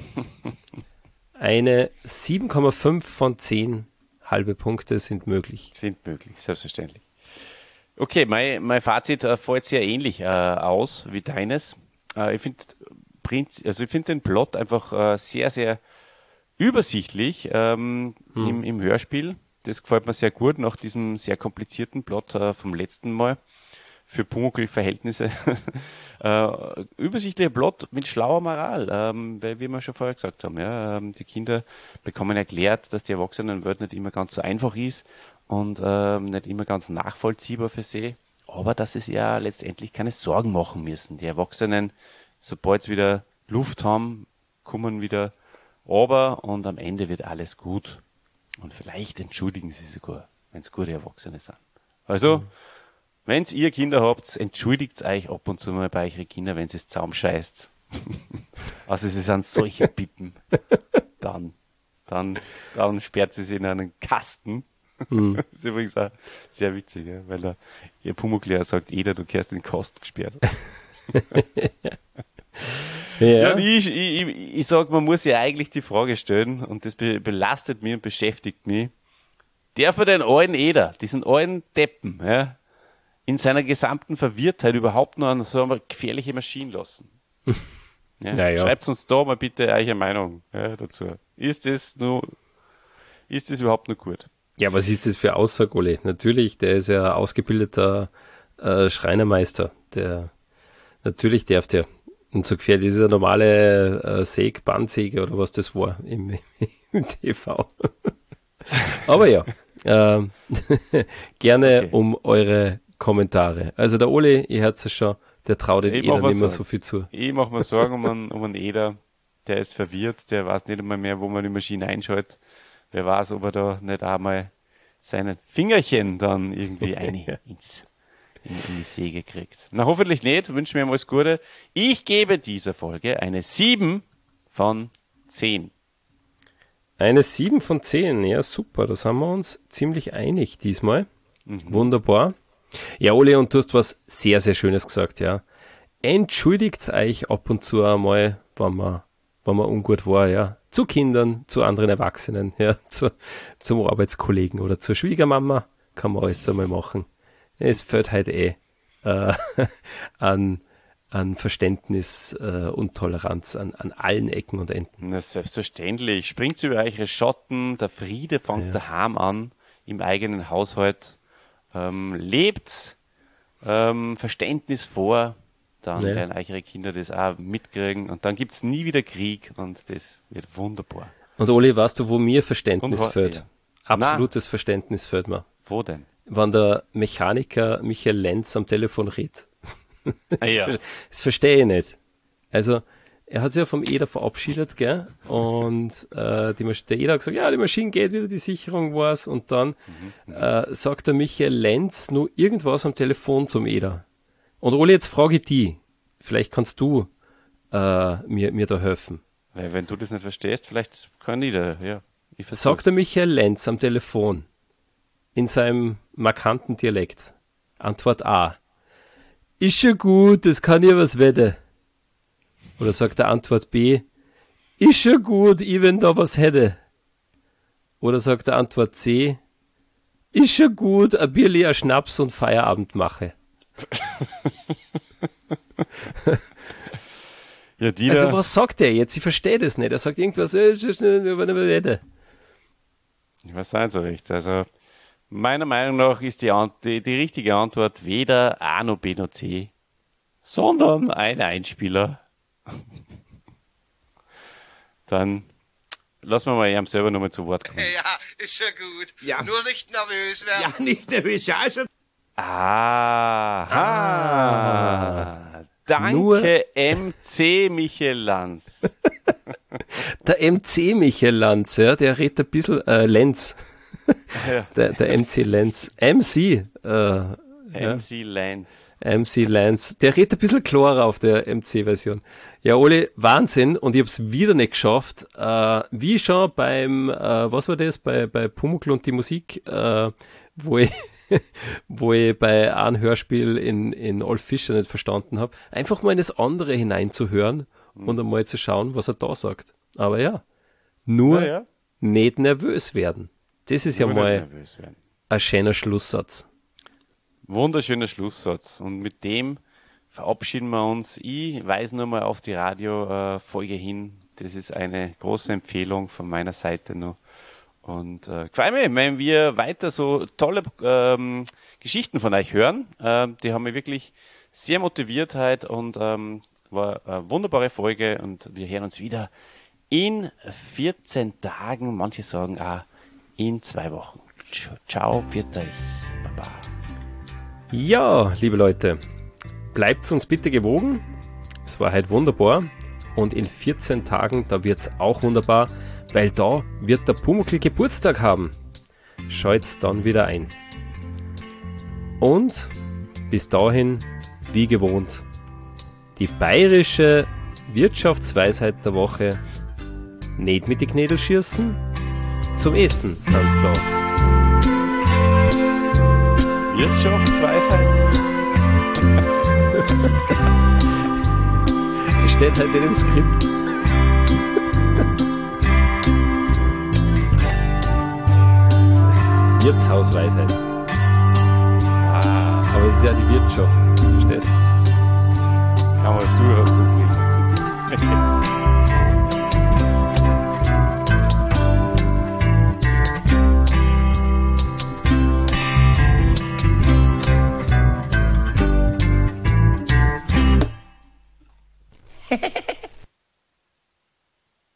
Eine sieben Komma fünf von zehn halbe Punkte sind möglich. Sind möglich, selbstverständlich. Okay, mein, mein Fazit äh, fällt sehr ähnlich äh, aus wie deines. Äh, ich finde also ich find den Plot einfach äh, sehr, sehr übersichtlich ähm, hm. im, im Hörspiel. Das gefällt mir sehr gut, nach diesem sehr komplizierten Plot äh, vom letzten Mal. Für Pumuckl-Verhältnisse. äh, übersichtlicher Plot mit schlauer Moral, ähm, weil, wie wir schon vorher gesagt haben, ja, ähm, die Kinder bekommen erklärt, dass die Erwachsenenwelt nicht immer ganz so einfach ist und ähm, nicht immer ganz nachvollziehbar für sie, aber dass sie sich ja letztendlich keine Sorgen machen müssen. Die Erwachsenen, sobald sie wieder Luft haben, kommen wieder runter und am Ende wird alles gut. Und vielleicht entschuldigen sie sogar, wenn es gute Erwachsene sind. Also, mhm. wenn ihr Kinder habt, entschuldigt euch ab und zu mal bei euren Kindern, wenn sie es zusammenscheißt. Also sie sind solche Pippen. Dann, dann, dann sperrt sie sie in einen Kasten. Mhm. Das ist übrigens auch sehr witzig, ja, weil der, ihr Pumuckl sagt, Eder, du gehörst in den Kasten gesperrt. Ja, ja ich, ich, ich, ich sag, man muss ja eigentlich die Frage stellen, und das be- belastet mich und beschäftigt mich. Darf man den alten Eder, diesen alten Deppen, ja, in seiner gesamten Verwirrtheit überhaupt noch an so eine gefährliche Maschine lassen? Ja, ja, ja. Schreibt uns da mal bitte eure Meinung ja, dazu. Ist das nur, ist das überhaupt noch gut? Ja, was ist das für Aussage, Ole? Natürlich, der ist ja ausgebildeter äh, Schreinermeister. Der, natürlich darf der. Und so gefährlich, das ist eine normale äh, Säge, Bandsäge oder was das war im, im T V. Aber ja, äh, gerne okay. um eure Kommentare. Also der Ole, ihr hört es schon, der traut den Eder nicht mehr so viel zu. Ich mache mir Sorgen um einen, um einen Eder, der ist verwirrt, der weiß nicht einmal mehr, wo man die Maschine einschaltet. Wer weiß, ob er da nicht einmal seinen Fingerchen dann irgendwie eine ins In, in die Säge kriegt. Na, hoffentlich nicht. Wünschen wir ihm alles Gute. Ich gebe dieser Folge eine sieben von zehn. Eine sieben von zehn. Ja, super. Das haben wir uns ziemlich einig diesmal. Mhm. Wunderbar. Ja, Ole, und du hast was sehr, sehr Schönes gesagt, ja. Entschuldigt euch ab und zu einmal, wenn man, wenn man ungut war, ja. Zu Kindern, zu anderen Erwachsenen, ja. Zu, zum Arbeitskollegen oder zur Schwiegermama. Kann man alles einmal machen. Es fehlt halt eh äh, an, an Verständnis äh, und Toleranz an, an allen Ecken und Enden. Na, selbstverständlich. Springt über eure Schotten, der Friede fängt ja. daheim an, im eigenen Haushalt. Ähm, lebt ähm, Verständnis vor, dann ja. werden eure Kinder das auch mitkriegen und dann gibt's nie wieder Krieg und das wird wunderbar. Und Oli, weißt du, wo mir Verständnis wo, fehlt? Ja. Absolutes Na, Verständnis fehlt mir. Wo denn? Wenn der Mechaniker Michael Lenz am Telefon redet. das, ah, ja. das verstehe ich nicht. Also, er hat sich ja vom Eder verabschiedet, gell? Und äh, die Masch- der Eder hat gesagt, ja, die Maschine geht wieder, die Sicherung war's. Und dann mhm, äh, sagt der Michael Lenz nur irgendwas am Telefon zum Eder. Und Oli, jetzt frage ich die. Vielleicht kannst du äh, mir, mir da helfen. Weil wenn du das nicht verstehst, vielleicht kann ich da, ja. Ich sagt der Michael Lenz am Telefon in seinem markanten Dialekt. Antwort A. Ist schon gut, das kann ja was werden. Oder sagt der Antwort B. Ist schon gut, ich wenn da was hätte. Oder sagt der Antwort C. Ist schon gut, ein Bierli, ein Schnaps und Feierabend mache. Ja, die also was sagt er jetzt? Ich verstehe das nicht. Er sagt irgendwas, äh, ich weiß nicht so recht. Also meiner Meinung nach ist die, die, die richtige Antwort weder A noch B noch C, sondern ein Einspieler. Dann lassen wir mal ihm selber nochmal zu Wort kommen. Ja, ist schon gut. Ja. Nur nicht nervös werden. Ja, nicht nervös, ja, also. Aha. Ah. Danke, Nur M C Michael Lanz. Der M C Michael Lanz, ja, der redet ein bisschen, äh, Lenz. Ja. Der, der M C Lenz. M C, äh, M C Lance. M C Lance. Der redet ein bisschen klarer auf der M C-Version. Ja, Oli, Wahnsinn. Und ich habe es wieder nicht geschafft. Äh, wie schon beim, äh, was war das, bei, bei Pumuckl und die Musik, äh, wo ich wo ich bei einem Hörspiel in, in Olf Fischer nicht verstanden habe, einfach mal in das andere hineinzuhören mhm. und einmal zu schauen, was er da sagt. Aber ja, nur ja, ja. nicht nervös werden. Das ist nur ja mal ein schöner Schlusssatz. Wunderschöner Schlusssatz. Und mit dem verabschieden wir uns. Ich weise nur mal auf die Radio-Folge hin. Das ist eine große Empfehlung von meiner Seite noch. Und äh, freue mich, wenn wir weiter so tolle ähm, Geschichten von euch hören. Ähm, die haben mich wirklich sehr motiviert heute und ähm, war eine wunderbare Folge. Und wir hören uns wieder in vierzehn Tagen. Manche sagen auch in zwei Wochen. Ciao, pfiat euch. Baba. Ja, liebe Leute, bleibt uns bitte gewogen. Es war heute wunderbar. Und in vierzehn Tagen, da wird's auch wunderbar, weil da wird der Pumuckl Geburtstag haben. Schalt's dann wieder ein. Und bis dahin, wie gewohnt, die bayerische Wirtschaftsweisheit der Woche: nicht mit die Knädel schießen, zum Essen sind's da. Wirtschaftsweisheit? Steht halt in dem Skript. Wirtshausweisheit. Ah, aber es ist ja die Wirtschaft. Verstehst du? Kann man durchaus so bringen.